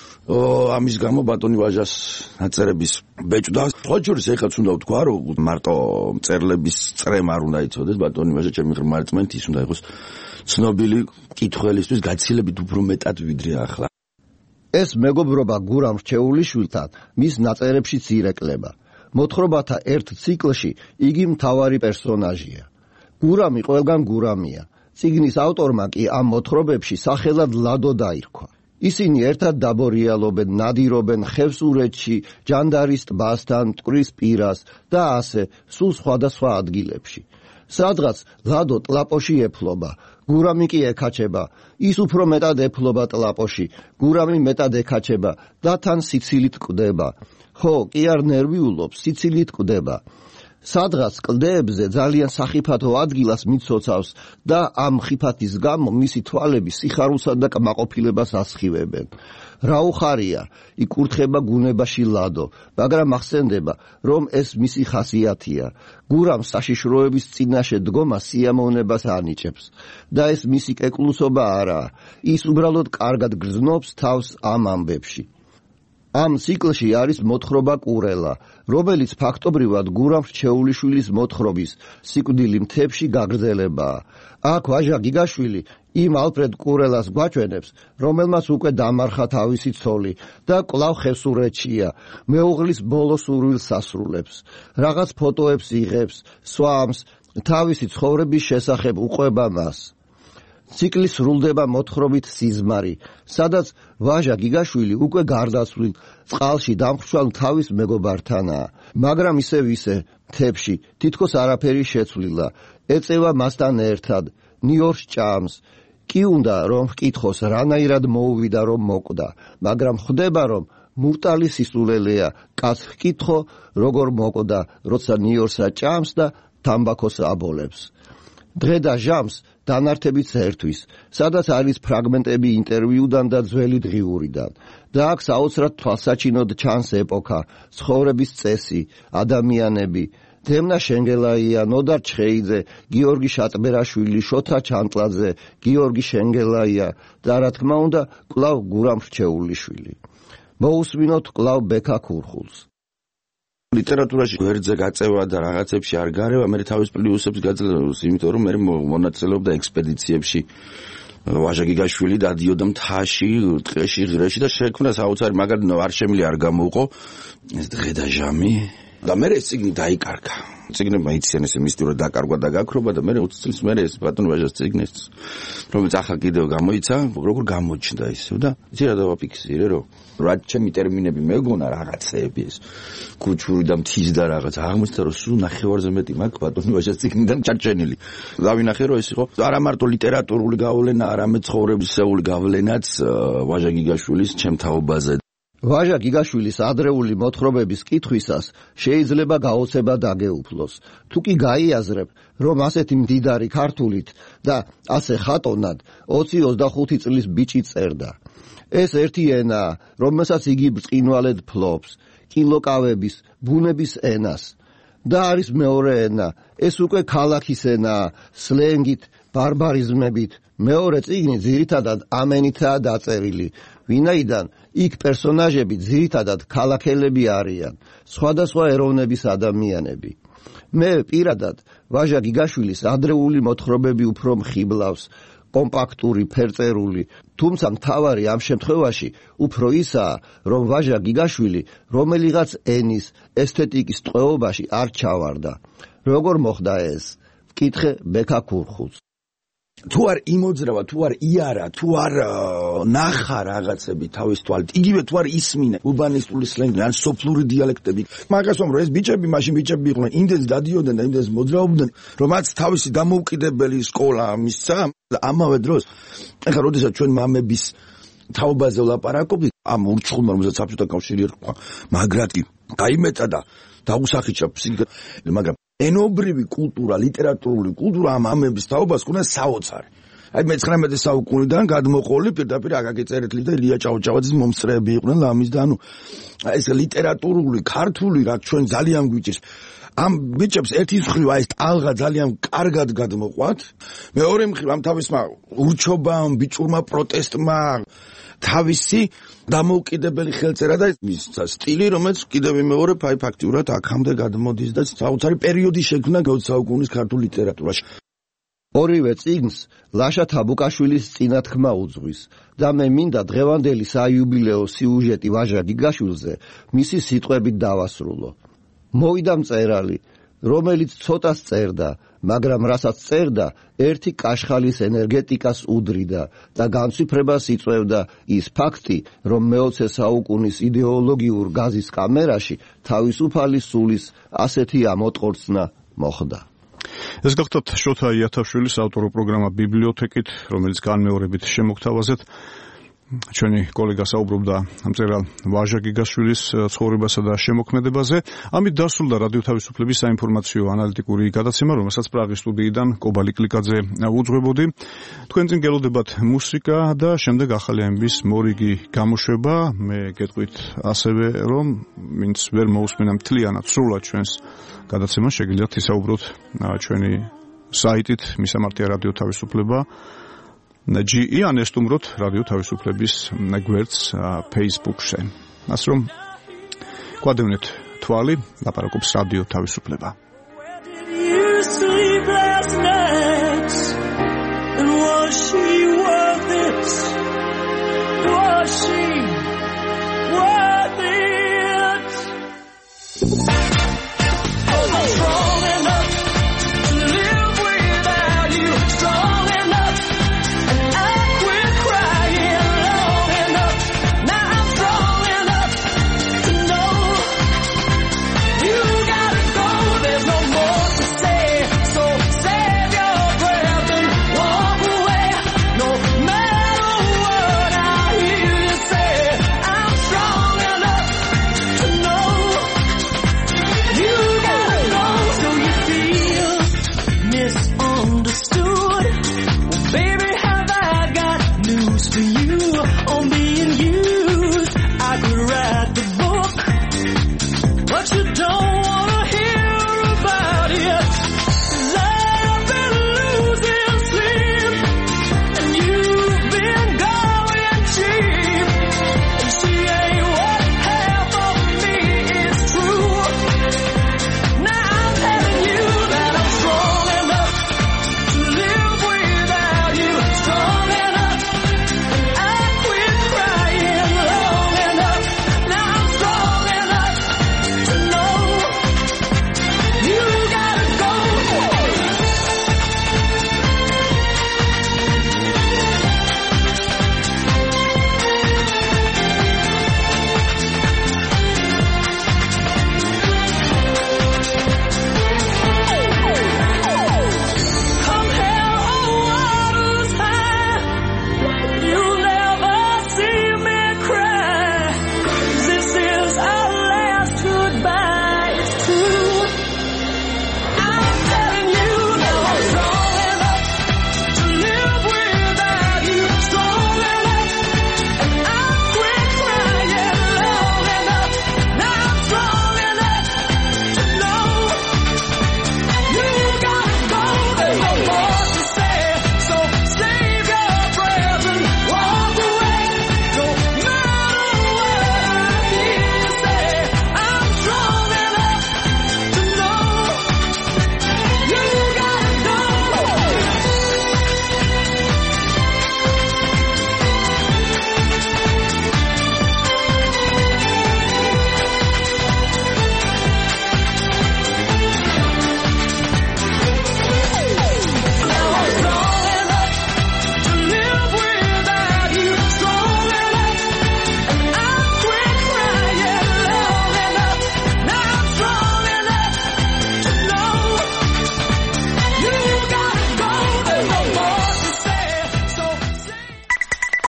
ამის გამო ბატონი ვაჟას ნაწერების ბეჭდა. სხვა შორის ეხლაც უნდა ვთქვა, რომ მარტო მწერლების წრემა არ უნდა იცოდეს, ბატონი ვაჟა ჩემი ღრმა რწმენით ის უნდა იყოს ცნობილი მკითხველისთვის გაცილებით უფრო მეტად ვიდრე ახლა. ეს მეგობრობა გურამ რჩეულიშვილთან მის ნაწერებშიც ირეკლება. მოთხრობათა ერთ ციკლში იგი მთავარი პერსონაჟია. გურამი ყველგან გურამია. წიგნის ავტორმა კი ამ მოთხრობებში სახელად ლადო დაირქვა. ისინი ერთად დაბორიალობენ, ნადირობენ ხევსურეთში, ჯანდარის ტბასთან, მტკვრის პირას და ასე სულ სხვადასხვა ადგილებში. სადღაც ლადო ტლაპოში ეფლობა, გურამი კი ეკაჩება, ის უფრო მეტად ეფლობა ტლაპოში, გურამი მეტად ეკაჩება და თან სიცილით კვდება. ხო, კი არ ნერვიულობს, სიცილით კვდება. სადღაც კლდეებზე ძალიან სახიფათო ადგილას მიცოცავს და ამ ხიფათის გამო მისი თვალები სიხარულსა და კმაყოფილებას ასხივებენ. რა უხარია, იკურთხება გუნებაში ლადო, მაგრამ ახსენდება, რომ ეს მისი ხასიათია. გურამ საშიშროების წინაშე დგომა სიამოვნებას ანიჭებს და ეს მისი კეკლუსობა არაა. ის უბრალოდ კარგად გრძნობს თავს ამ ამბებში. ამ ციკლში არის მოთხრობა კურელა, რომელიც ფაქტობრივად გურამ რჩეულიშვილის მოთხრობის სიკვდილი მთებში გაგრძელებაა. აქ ვაჟა გიგაშვილი იმ ალფრედ კურელას გვაჩვენებს, რომელმაც უკვე დამარხა თავისი ცოლი და კვლავ ხევსურეთშია, მეუღლის ბოლო სურვილს ასრულებს, რაღაც ფოტოებს იღებს, სვამს, თავისი ცხოვრების შესახებ უყვება მას. ციკლი სრულდება მოთხრობით სიზმარი, სადაც ვაჟა გიგაშვილი უკვე გარდაცვლილ წყალში დამხრჩვალ თავის მეგობართანაა, მაგრამ ისე მთებში თითქოს არაფერი შეცვლილა, ეწევა მასთან ერთად, ნიორს ჭამს. კი უნდა რომ ვკითხოს რანაირად მოუვიდა რომ მოკვდა, მაგრამ ხვდება რომ მურტალი სისულელეა, კაც ვკითხო როგორ მოკვდა, როცა ნიორსა ჭამს და თამბაქოს აბოლებს. დღე და ჟამს დანართებით ერთვის, სადაც არის ფრაგმენტები ინტერვიუდან და ძველი დღიურიდან და აქ საოცრად თვალსაჩინოდ ჩანს ეპოქა, ცხოვრების წესი, ადამიანები, დემნა შენგელაია, ნოდარ ჩხეიძე, გიორგი შატბერაშვილი, შოთა ჩანტლაძე, გიორგი შენგელაია და რა თქმა უნდა, კვლავ გურამ რჩეულიშვილი. მოусმინოთ კვლავ ბექა ქურხულს. ლიტერატურაში გვერდზე გაწევა და რაღაცებში არ გარევა, მე თავის პლუსებს გაძლევს, იმიტომ რომ მე მონაწილეობდა ექსპედიციებში. ვაჟა გიგაშვილი დადიოდა მთაში, ტყეში, ღრეში და შექმნა საოცარი, მაგრამ არ შემილი არ გამოუყო ეს დღე და ჟამი. და მე ეს წიგნი დაიკარგა. წიგნებმა იციან ესე მისტიურად დაკარგვა და გაქრობა და მე 20 წელს მე ეს ბატონ ვაჟას წიგნიც რომელიც ახლა კიდევ გამოიცა, როგორ გამოჩნდა ისე და იცი რა დავაფიქსირე რომ რა ჩემი ტერმინები მეგონა რაღაცეები ეს კუჩური და მთის და რაღაც აღმოჩნდა რომ სულ ნახევარზე მეტი მაქვს ბატონ ვაჟას წიგნიდან ჩარჩენილი. დავინახე რომ ეს იყო არა მარტო ლიტერატურული გავლენა, არამედ ცხოვრებისეული გავლენაც ვაჟა გიგაშვილის ჩემ თაობაზე. ვაჟა გიგაშვილის ადრეული მოთხრობების კითხვისას შეიძლება გაოცება დაგეუფლოს. თუ კი გაიაზრებ, რომ ასეთი მდიდარი ქართულით და ასე ხატონად 20-25 წლის ბიჭი წერდა. ეს ერთი ენაა, რომელსაც იგი ბრწყინვალედ ფლობს, კილოკავების, ბუნების ენას. და არის მეორე ენა, ეს უკვე ქალაქის ენაა, სლენგით, ბარბარიზმებით. მეორე წიგნი ძირითადად ამ ენითაა დაწერილი, ვინაიდან იქ პერსონაჟები ძირითადად ქალაქელები არიან, სხვადასხვა ეროვნების ადამიანები. მე პირადად ვაჟა გიგაშვილის ადრეული მოთხრობები უფრო მხიბლავს, კომპაქტური, ფერწერული, თუმცა მთავარი ამ შემთხვევაში უფრო ისაა, რომ ვაჟა გიგაშვილი რომელიღაც ენის, ესთეტიკის ტყვეობაში არ ჩავარდა. როგორ მოხდა ეს? ვკითხე ბექა ქურხულს. თუ არ იმოძრავა, თუ არ იარა, თუ არ ნახა რაღაცები თავის თვალით, იგივე თუ არ ისმინა ურბანისტული სლენგი ან სოფლური დიალექტები. მაგას ვამბობ, ეს ბიჭები მაშინ ბიჭები იყვნენ, იმდენს დადიოდნენ და იმდენს მოძრაობდნენ, რომ მათ თავისი დამოუკიდებელი სკოლა მისცა. ამავე დროს, ახლა როდესაც ჩვენ მამების თაობაზე ვლაპარაკობთ, ამ ურჩხულმა, რომელსაც საბჭოთა კავშირი ერქვა, მაგრად კი გაიმეწა და დაუსახიჩა ფსიქიკა, მაგრამ ენობრივი კულტურა, ლიტერატურული კულტურა ამ ამების თაობას ქონდა საოცარი. აი მე-19 საუკუნიდან გადმოყოლი პირდაპირ აკაკი წერეთლი და ილია ჭავჭავაძის მომსწრეები იყვნენ ლამის და ანუ ეს ლიტერატურული, ქართული რა ჩვენ ძალიან გვიჭირს. ამ ბიჭებს ერთი მხრივ აი ეს ტალღა ძალიან კარგად გადმოყვათ. მეორე მხრივ ამ თავისმა ურჩობამ, ბიჭურმა პროტესტმა თავისი დამოუკიდებელი ხელწერა და ის სტილი, რომელიც კიდევ ვიმეორებ, აი ფაქტიურად აქამდე გადმოდის და საოცარი პერიოდი შექმნა 20 საუკუნის ქართულ ლიტერატურაში. ორივე წიგნს ლაშა თაბუკაშვილის წინათქმა უძღვის და მე მინდა დღევანდელი საიუბილეო სიუჟეტი ვაჟა გიგაშვილზე მისი სიტყვებით დავასრულო. მოვიდა მწერალი, რომელიც ცოტას წერდა, მაგრამ რასაც წერდა, ერთი კაშხალის ენერგეტიკას უდრიდა და განცვიფრებას იწვევდა ის ფაქტი, რომ მე-20 საუკუნის იდეოლოგიურ გაზის კამერაში თავისუფალი სულის ასეთი ამოტყორცნა მოხდა. ეს გახდათ შოთა იათაშვილის ავტორო პროგრამა ბიბლიოთეკით, რომელიც განმეორებით შემოგთავაზეთ. ჩვენი კოლეგა საუბრობდა მწერალ ვაჟა გიგაშვილის ცხოვრებასა და შემოქმედებაზე. ამით დასრულდა რადიო თავისუფლების საინფორმაციო ანალიტიკური გადაცემა, რომელსაც პრაღის სტუდიიდან კობალი კლიკაძე უძღვებოდი. თქვენ წინ გელოდებათ მუსიკა და შემდეგ ახალი ამბის მორიგი გამოშვება. მე გეტყვით ასევე, რომ ვინც ვერ მოусმენა მთლიანად სრულად ჩვენს გადაცემას, შეგიძლიათ ისაუბროთ ჩვენი საიტით მისამართია რადიო თავისუფლება. ნაჯი ან ესტუმროთ რადიო თავისუფლების გვერდს Facebook-ზე. ასე რომ გვადევნეთ თვალი, ლაპარაკობს რადიო თავისუფლება.